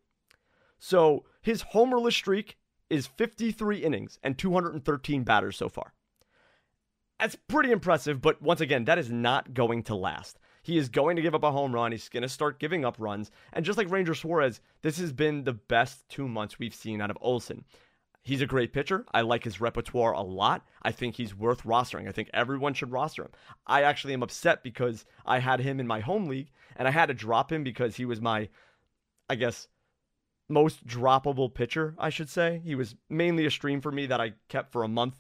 S2: So his homerless streak is fifty-three innings and two hundred thirteen batters so far. That's pretty impressive, but once again, that is not going to last. He is going to give up a home run. He's going to start giving up runs. And just like Ranger Suarez, this has been the best two months we've seen out of Olson. He's a great pitcher. I like his repertoire a lot. I think he's worth rostering. I think everyone should roster him. I actually am upset because I had him in my home league, and I had to drop him because he was my, I guess, most droppable pitcher, I should say. He was mainly a stream for me that I kept for a month.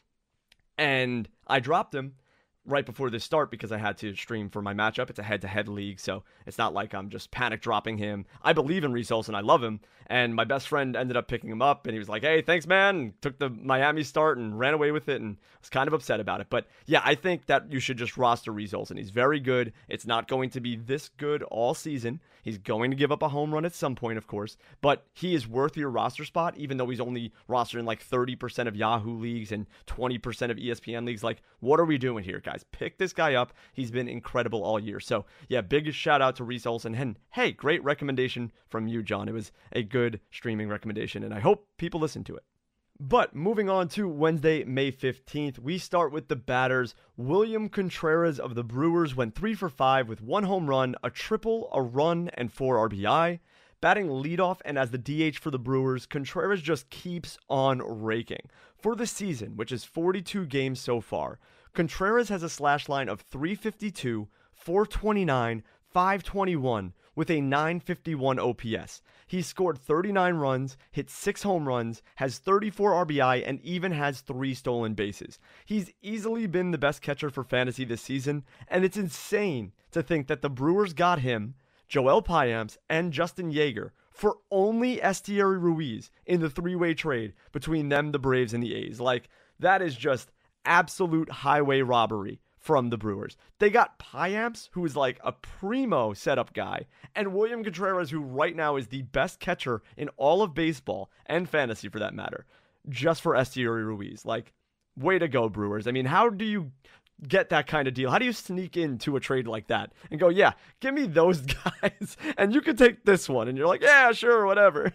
S2: And I dropped him right before this start because I had to stream for my matchup. It's a head-to-head league, so it's not like I'm just panic dropping him. I believe in Reese Olson. I love him. And my best friend ended up picking him up, and he was like, hey, thanks, man. And took the Miami start and ran away with it, and was kind of upset about it. But yeah, I think that you should just roster Reese Olson. He's very good. It's not going to be this good all season. He's going to give up a home run at some point, of course, but he is worth your roster spot, even though he's only rostered in like thirty percent of Yahoo leagues and twenty percent of E S P N leagues. Like, what are we doing here, guys? Pick this guy up. He's been incredible all year. So yeah, big shout out to Reese Olson. And hey, great recommendation from you, John. It was a good streaming recommendation, and I hope people listen to it. But moving on to Wednesday, May fifteenth, we start with the batters. William Contreras of the Brewers went three for five with one home run, a triple, a run, and four R B I. Batting leadoff and as the D H for the Brewers, Contreras just keeps on raking. For the season, which is forty-two games so far, Contreras has a slash line of three fifty-two, four twenty-nine, five twenty-one, with a nine fifty-one O P S. He scored thirty-nine runs, hit six home runs, has thirty-four R B I, and even has three stolen bases. He's easily been the best catcher for fantasy this season, and it's insane to think that the Brewers got him, Joel Payamps, and Justin Yeager for only Esteury Ruiz in the three-way trade between them, the Braves, and the A's. Like, that is just absolute highway robbery from the Brewers. They got Payamps, who is like a primo setup guy, and William Contreras, who right now is the best catcher in all of baseball and fantasy for that matter. just for Esteury Ruiz. Like, way to go, Brewers. I mean, how do you get that kind of deal? How do you sneak into a trade like that and go, yeah, give me those guys and you can take this one? And you're like, yeah, sure, whatever.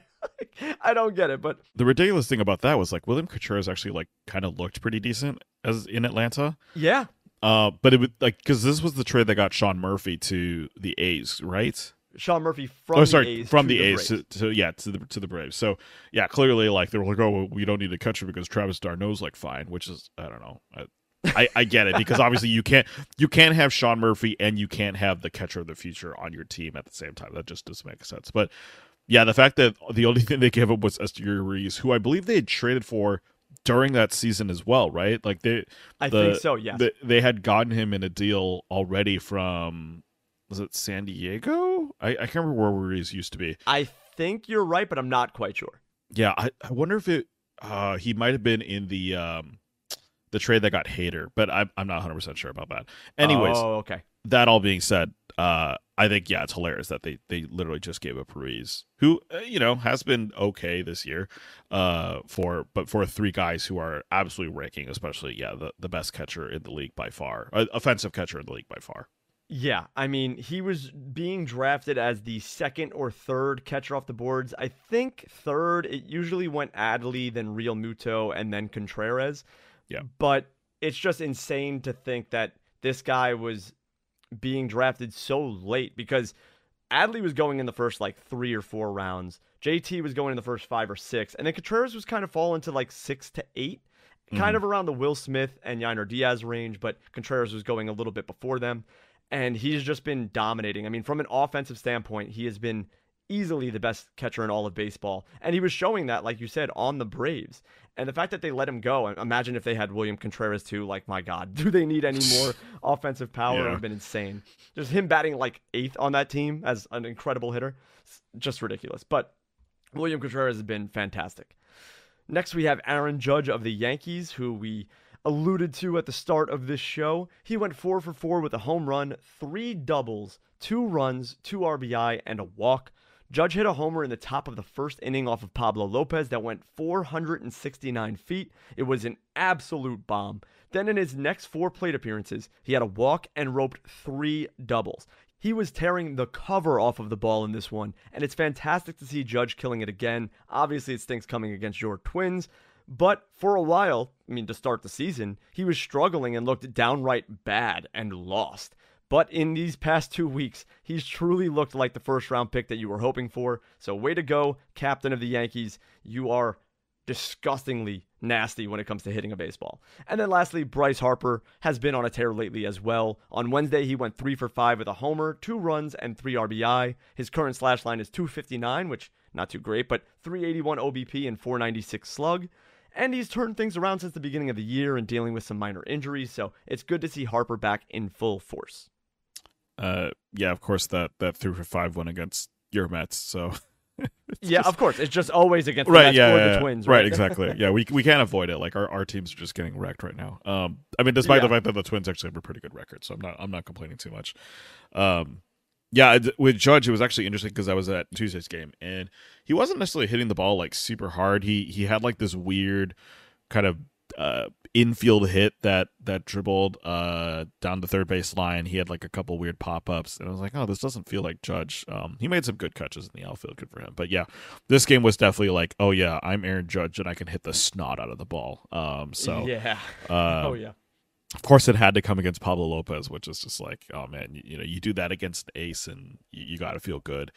S2: I don't get it. But
S1: the ridiculous thing about that was like William Contreras actually like kind of looked pretty decent as in Atlanta.
S2: Yeah.
S1: Uh, but it would like because this was the trade that got Sean Murphy to the A's, right?
S2: Sean Murphy from
S1: oh, sorry,
S2: the A's
S1: from
S2: to
S1: the,
S2: the
S1: A's to, to yeah to the to the Braves. So yeah, clearly like they were like, oh, well, we don't need a catcher because Travis d'Arnaud's like fine, which is I don't know. I, I, I get it because obviously you can't you can't have Sean Murphy and you can't have the catcher of the future on your team at the same time. That just doesn't make sense. But yeah, the fact that the only thing they gave up was Esteury Ruiz, who I believe they had traded for during that season as well, right? Like they,
S2: I
S1: the,
S2: think so. Yeah,
S1: the, they had gotten him in a deal already from was it San Diego? I, I can't remember where Ruiz used to be.
S2: I think you're right, but I'm not quite sure.
S1: Yeah, I, I wonder if it uh, he might have been in the. Um, The trade that got Hader, but I'm I'm not one hundred percent sure about that. Anyways,
S2: oh, okay.
S1: That all being said, uh, I think yeah, it's hilarious that they they literally just gave up Ruiz, who uh, you know has been okay this year, uh, for but for three guys who are absolutely ranking, especially yeah, the, the best catcher in the league by far, uh, offensive catcher in the league by far.
S2: Yeah, I mean, he was being drafted as the second or third catcher off the boards. I think third. It usually went Adley, then Real Muto, and then Contreras.
S1: Yeah.
S2: But it's just insane to think that this guy was being drafted so late because Adley was going in the first like three or four rounds. J T was going in the first five or six. And then Contreras was kind of falling to like six to eight, mm-hmm. kind of around the Will Smith and Yainer Diaz range. But Contreras was going a little bit before them. And he's just been dominating. I mean, from an offensive standpoint, he has been easily the best catcher in all of baseball. And he was showing that, like you said, on the Braves. And the fact that they let him go, imagine if they had William Contreras too, like, my God, do they need any more offensive power? Yeah. It would have been insane. Just him batting like eighth on that team as an incredible hitter. It's just ridiculous. But William Contreras has been fantastic. Next, we have Aaron Judge of the Yankees, who we alluded to at the start of this show. He went four for four with a home run, three doubles, two runs, two R B I, and a walk. Judge hit a homer in the top of the first inning off of Pablo Lopez that went four hundred sixty-nine feet. It was an absolute bomb. Then in his next four plate appearances, he had a walk and roped three doubles. He was tearing the cover off of the ball in this one, and it's fantastic to see Judge killing it again. Obviously, it stinks coming against your Twins, but for a while, I mean, to start the season, he was struggling and looked downright bad and lost. But in these past two weeks, he's truly looked like the first-round pick that you were hoping for. So way to go, captain of the Yankees. You are disgustingly nasty when it comes to hitting a baseball. And then lastly, Bryce Harper has been on a tear lately as well. On Wednesday, he went three for five with a homer, two runs, and three R B I. His current slash line is two fifty-nine, which not too great, but three eighty-one O B P and four ninety-six slug. And he's turned things around since the beginning of the year and dealing with some minor injuries, so it's good to see Harper back in full force.
S1: Uh, yeah, of course that that three for five went against your Mets, so
S2: yeah,
S1: just...
S2: of course, it's just always against the
S1: right,
S2: Mets
S1: yeah,
S2: or
S1: yeah,
S2: the
S1: yeah.
S2: Twins,
S1: right?
S2: right?
S1: Exactly. Yeah, we we can't avoid it. Like our, our teams are just getting wrecked right now. Um, I mean, despite
S2: yeah.
S1: the fact that the Twins actually have a pretty good record, so I'm not I'm not complaining too much. Um, yeah, with Judge, it was actually interesting because I was at Tuesday's game and he wasn't necessarily hitting the ball like super hard. He he had like this weird kind of uh infield hit that that dribbled uh down the third base line. He had like a couple weird pop-ups and I was like, oh, this doesn't feel like Judge. Um he made some good catches in the outfield, good for him. But yeah, this game was definitely like, oh yeah, I'm Aaron Judge and I can hit the snot out of the ball. Um so
S2: yeah
S1: uh,
S2: oh yeah
S1: of course it had to come against Pablo Lopez, which is just like, oh man, you, you know, you do that against an ace and you, you got to feel good.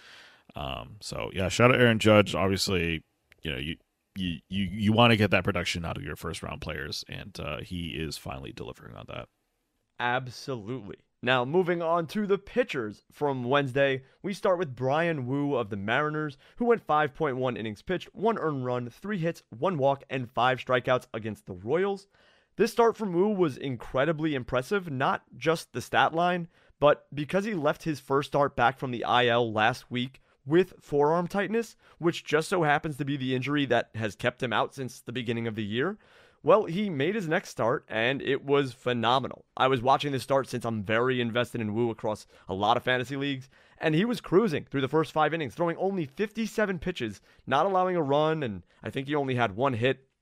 S1: Um so yeah, shout out Aaron Judge. Obviously, you know, you You you, you want to get that production out of your first round players, and uh, he is finally delivering on that.
S2: Absolutely. Now, moving on to the pitchers from Wednesday, we start with Bryan Woo of the Mariners, who went five point one innings pitched, one earned run, three hits, one walk, and five strikeouts against the Royals. This start from Woo was incredibly impressive, not just the stat line, but because he left his first start back from the I L last week with forearm tightness, which just so happens to be the injury that has kept him out since the beginning of the year. Well, he made his next start, and it was phenomenal. I was watching this start since I'm very invested in Woo across a lot of fantasy leagues, and he was cruising through the first five innings, throwing only fifty-seven pitches, not allowing a run, and I think he only had one hit.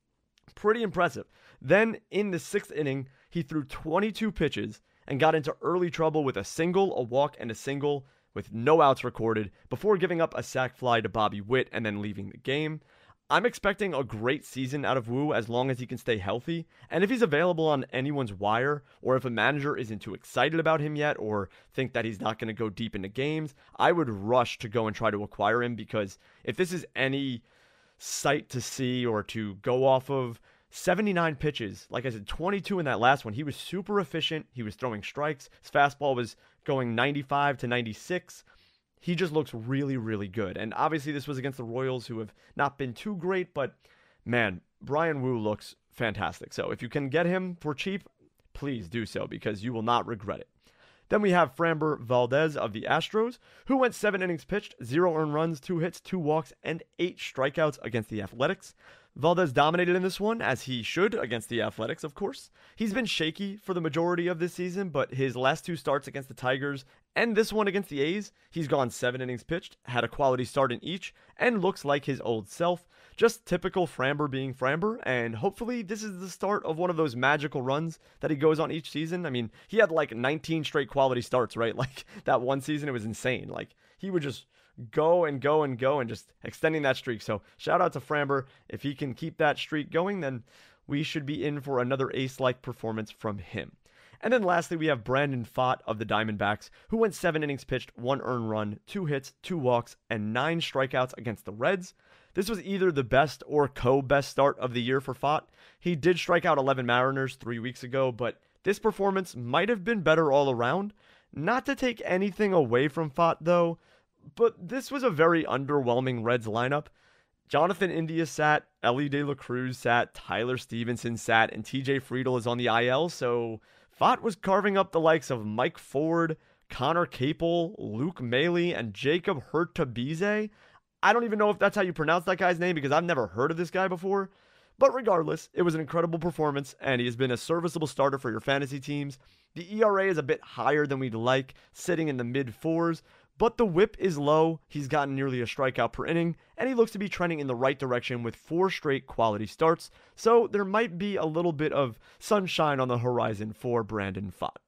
S2: Pretty impressive. Then in the sixth inning, he threw twenty-two pitches and got into early trouble with a single, a walk, and a single with no outs recorded before giving up a sac fly to Bobby Witt and then leaving the game. I'm expecting a great season out of Woo as long as he can stay healthy, and if he's available on anyone's wire, or if a manager isn't too excited about him yet, or think that he's not going to go deep into games, I would rush to go and try to acquire him, because if this is any sight to see or to go off of, seventy-nine pitches, like I said, twenty-two in that last one. He was super efficient. He was throwing strikes. His fastball was going ninety-five to ninety-six. He just looks really, really good. And obviously this was against the Royals, who have not been too great, but man, Bryan Woo looks fantastic. So if you can get him for cheap, please do so, because you will not regret it. Then we have Framber Valdez of the Astros, who went seven innings pitched, zero earned runs, two hits, two walks, and eight strikeouts against the Athletics. Valdez dominated in this one, as he should against the Athletics, of course. He's been shaky for the majority of this season, but his last two starts against the Tigers and this one against the A's, he's gone seven innings pitched, had a quality start in each, and looks like his old self. Just typical Framber being Framber, and hopefully this is the start of one of those magical runs that he goes on each season. I mean, he had like nineteen straight quality starts, right? Like that one season, it was insane. Like he would just go and go and go and just extending that streak. So shout out to Framber. If he can keep that streak going, then we should be in for another ace-like performance from him. And then lastly, we have Brandon Pfaadt of the Diamondbacks, who went seven innings pitched, one earned run, two hits, two walks, and nine strikeouts against the Reds. This was either the best or co-best start of the year for Pfaadt. He did strike out eleven Mariners three weeks ago, but this performance might have been better all around. Not to take anything away from Pfaadt, though, but this was a very underwhelming Reds lineup. Jonathan India sat, Elly De La Cruz sat, Tyler Stevenson sat, and T J Friedl is on the I L, so Pfaadt was carving up the likes of Mike Ford, Connor Capel, Luke Maile, and Jacob Hurtabize. I don't even know if that's how you pronounce that guy's name, because I've never heard of this guy before. But regardless, it was an incredible performance, and he has been a serviceable starter for your fantasy teams. The E R A is a bit higher than we'd like, sitting in the mid-fours, but the whip is low. He's gotten nearly a strikeout per inning, and he looks to be trending in the right direction with four straight quality starts, so there might be a little bit of sunshine on the horizon for Brandon Pfaadt.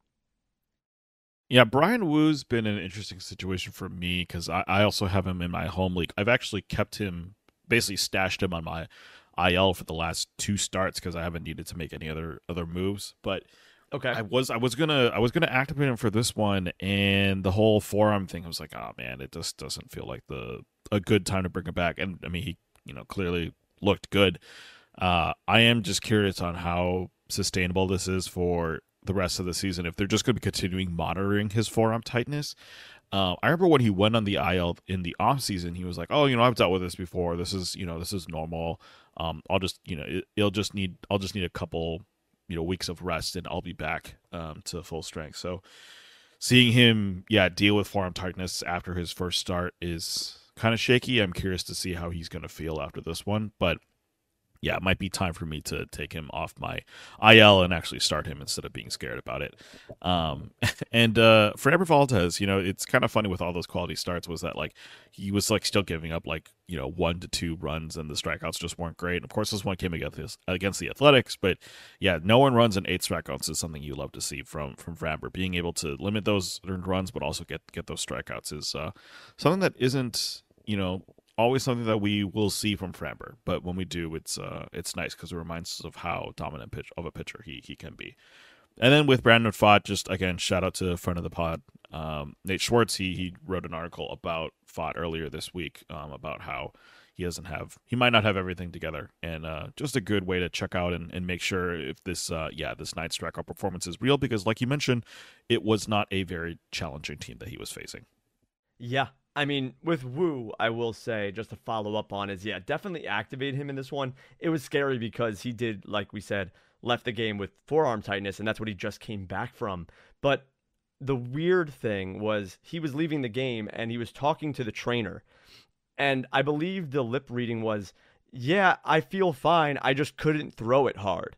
S1: Yeah, Bryan Woo's been an interesting situation for me, because I, I also have him in my home league. I've actually kept him, basically stashed him on my I L for the last two starts, because I haven't needed to make any other other moves, but
S2: Okay.
S1: I was I was gonna I was gonna activate him for this one, and the whole forearm thing, I was like, oh man, it just doesn't feel like the a good time to bring him back. And I mean, he you know clearly looked good. Uh, I am just curious on how sustainable this is for the rest of the season, if they're just going to be continuing monitoring his forearm tightness. Uh, I remember when he went on the I L in the off season, he was like, "Oh, you know, I've dealt with this before. This is you know this is normal. Um, I'll just you know it, it'll just need I'll just need a couple." you know, weeks of rest, and I'll be back um, to full strength. So seeing him, yeah, deal with forearm tightness after his first start is kind of shaky. I'm curious to see how he's going to feel after this one, but yeah, it might be time for me to take him off my I L and actually start him instead of being scared about it. Um, and uh, for Framber Valdez, you know, it's kind of funny with all those quality starts was that like he was like still giving up like you know one to two runs, and the strikeouts just weren't great. And of course, this one came against this, against the Athletics, but yeah, no one runs and eight strikeouts is something you love to see from from Framber. Being able to limit those earned runs, but also get get those strikeouts is uh, something that isn't you know. always something that we will see from Framber, but when we do, it's uh, it's nice because it reminds us of how dominant pitch of a pitcher he he can be. And then with Brandon Pfaadt, just again, shout out to friend of the pod, um, Nate Schwartz. He he wrote an article about Pfaadt earlier this week um, about how he doesn't have, he might not have everything together, and uh, just a good way to check out and, and make sure if this, uh, yeah, this nine strikeout performance is real, because like you mentioned, it was not a very challenging team that he was facing.
S2: Yeah. I mean, with Woo, I will say, just to follow up on is, yeah, definitely activate him in this one. It was scary because he did, like we said, left the game with forearm tightness, and that's what he just came back from. But the weird thing was he was leaving the game, and he was talking to the trainer. And I believe the lip reading was, yeah, I feel fine, I just couldn't throw it hard.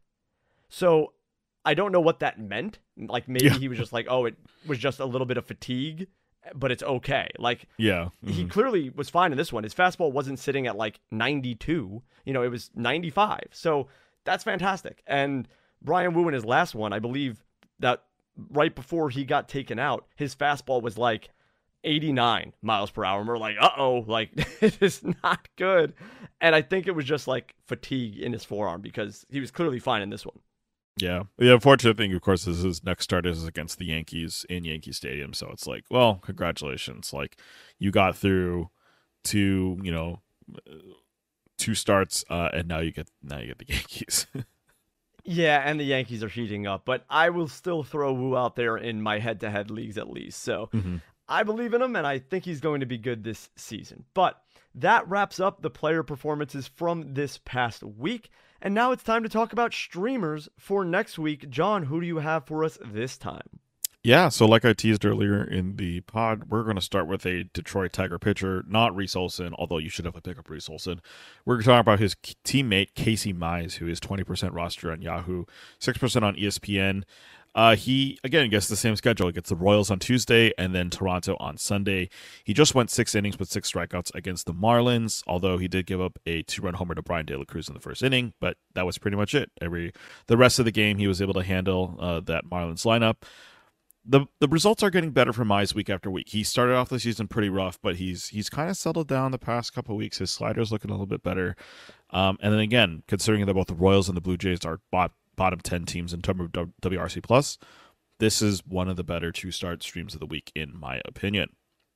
S2: So I don't know what that meant. Like, maybe yeah. he was just like, oh, it was just a little bit of fatigue, but it's okay. Like,
S1: yeah, mm-hmm.
S2: he clearly was fine in this one. His fastball wasn't sitting at like ninety-two. You know, it was ninety-five. So that's fantastic. And Brian Wu in his last one, I believe that right before he got taken out, his fastball was like eighty-nine miles per hour. And we're like, uh-oh, like it is not good. And I think it was just like fatigue in his forearm because he was clearly fine in this one.
S1: Yeah. The unfortunate thing, of course, is his next start is against the Yankees in Yankee Stadium. So it's like, well, congratulations. Like you got through two, you know, two starts, uh, and now you get now you get the Yankees.
S2: Yeah, and the Yankees are heating up, but I will still throw Wu out there in my head-to-head leagues at least. So mm-hmm. I believe in him, and I think he's going to be good this season. But that wraps up the player performances from this past week. And now it's time to talk about streamers for next week. John, who do you have for us this time?
S1: Yeah, so like I teased earlier in the pod, we're going to start with a Detroit Tiger pitcher, not Reese Olson, although you should have a pick up Reese Olson. We're going to talk about his teammate, Casey Mize, who is twenty percent roster on Yahoo, six percent on E S P N. Uh, he, again, gets the same schedule. He gets the Royals on Tuesday and then Toronto on Sunday. He just went six innings with six strikeouts against the Marlins, although he did give up a two-run homer to Brian De La Cruz in the first inning, but that was pretty much it. Every The rest of the game, he was able to handle uh, that Marlins lineup. The the results are getting better for Mize week after week. He started off the season pretty rough, but he's he's kind of settled down the past couple of weeks. His slider's looking a little bit better. Um, and then again, considering that both the Royals and the Blue Jays are bot, bottom ten teams in terms of W R C plus, this is one of the better two-start streams of the week, in my opinion.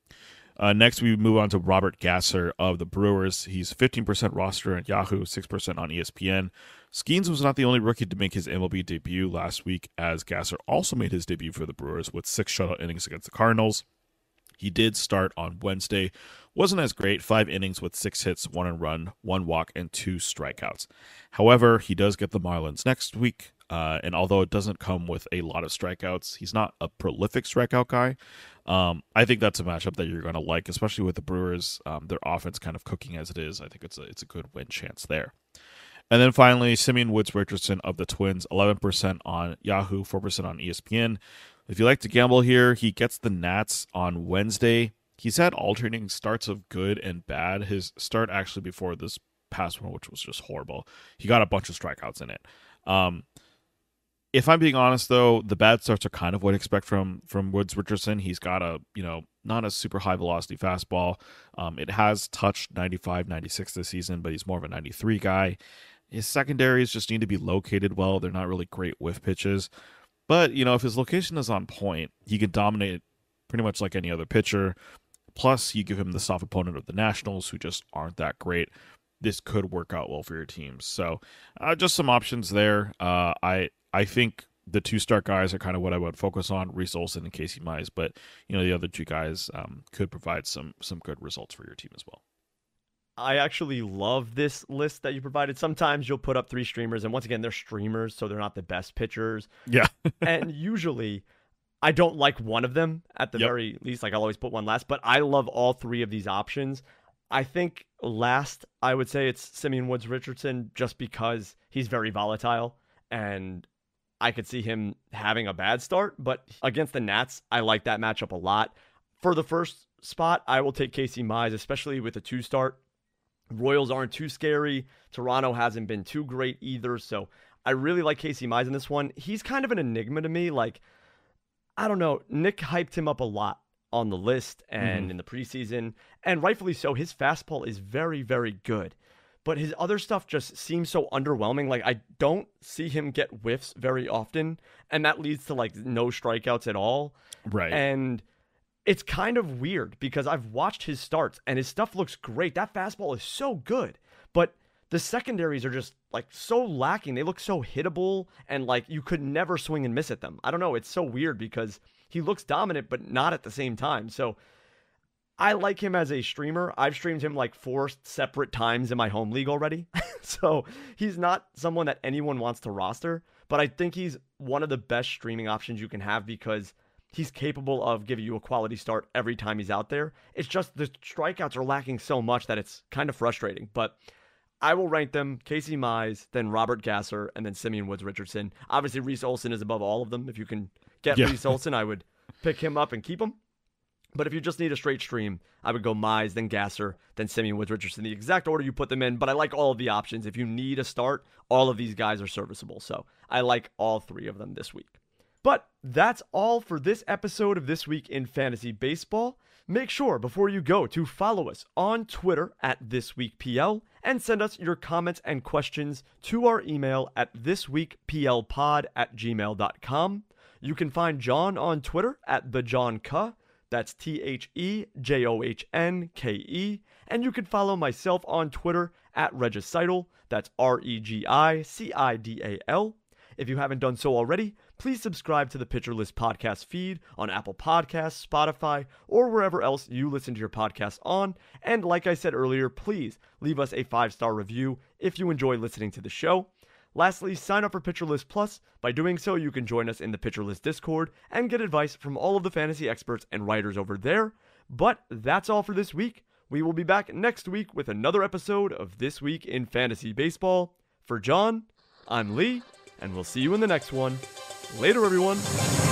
S1: Uh, next, we move on to Robert Gasser of the Brewers. He's fifteen percent roster on Yahoo, six percent on E S P N. Skeens was not the only rookie to make his M L B debut last week, as Gasser also made his debut for the Brewers with six shutout innings against the Cardinals. He did start on Wednesday. Wasn't as great, five innings with six hits, one earned run, one walk, and two strikeouts. However, he does get the Marlins next week, uh, and although it doesn't come with a lot of strikeouts, he's not a prolific strikeout guy. Um, I think that's a matchup that you're going to like, especially with the Brewers. Um, their offense kind of cooking as it is. I think it's a, it's a good win chance there. And then finally, Simeon Woods Richardson of the Twins, eleven percent on Yahoo, four percent on E S P N. If you like to gamble here, he gets the Nats on Wednesday. He's had alternating starts of good and bad. His start actually before this past one, which was just horrible, he got a bunch of strikeouts in it. Um, if I'm being honest, though, the bad starts are kind of what I expect from from Woods Richardson. He's got a, you know, not a super high velocity fastball. Um, it has touched ninety-five, ninety-six this season, but he's more of a ninety-three guy. His secondaries just need to be located well. They're not really great whiff pitches. But, you know, if his location is on point, he can dominate pretty much like any other pitcher. Plus, you give him the soft opponent of the Nationals, who just aren't that great. This could work out well for your teams. So, uh, just some options there. Uh, I I think the two-start guys are kind of what I would focus on, Reese Olson and Casey Mize. But, you know, the other two guys um, could provide some some good results for your team as well.
S2: I actually love this list that you provided. Sometimes you'll put up three streamers, and once again, they're streamers, so they're not the best pitchers.
S1: Yeah.
S2: And usually, I don't like one of them at the yep. very least. Like, I'll always put one last, but I love all three of these options. I think last, I would say it's Simeon Woods Richardson, just because he's very volatile, and I could see him having a bad start. But against the Nats, I like that matchup a lot. For the first spot, I will take Casey Mize, especially with a two-start. Royals aren't too scary. Toronto hasn't been too great either. So I really like Casey Mize in this one. He's kind of an enigma to me. Like, I don't know. Nick hyped him up a lot on the list and mm-hmm. in the preseason. And rightfully so. His fastball is very, very good. But his other stuff just seems so underwhelming. Like, I don't see him get whiffs very often. And that leads to, like, no strikeouts at all.
S1: Right.
S2: And it's kind of weird because I've watched his starts and his stuff looks great. That fastball is so good, but the secondaries are just like so lacking. They look so hittable and like you could never swing and miss at them. I don't know. It's so weird because he looks dominant, but not at the same time. So I like him as a streamer. I've streamed him like four separate times in my home league already. So he's not someone that anyone wants to roster, but I think he's one of the best streaming options you can have because he's capable of giving you a quality start every time he's out there. It's just the strikeouts are lacking so much that it's kind of frustrating. But I will rank them Casey Mize, then Robert Gasser, and then Simeon Woods Richardson. Obviously, Reese Olson is above all of them. If you can get yeah. Reese Olson, I would pick him up and keep him. But if you just need a straight stream, I would go Mize, then Gasser, then Simeon Woods Richardson, the exact order you put them in. But I like all of the options. If you need a start, all of these guys are serviceable. So I like all three of them this week. But that's all for this episode of This Week in Fantasy Baseball. Make sure before you go to follow us on Twitter at ThisWeekPL and send us your comments and questions to our email at thisweekplpod at gmail dot com. You can find John on Twitter at TheJohnK. That's T H E J O H N K E. And you can follow myself on Twitter at Regicidal. That's R E G I C I D A L. If you haven't done so already, please subscribe to the Pitcher List podcast feed on Apple Podcasts, Spotify, or wherever else you listen to your podcasts on. And like I said earlier, please leave us a five-star review if you enjoy listening to the show. Lastly, sign up for Pitcher List Plus. By doing so, you can join us in the Pitcher List Discord and get advice from all of the fantasy experts and writers over there. But that's all for this week. We will be back next week with another episode of This Week in Fantasy Baseball. For John, I'm Lee, and we'll see you in the next one. Later, everyone.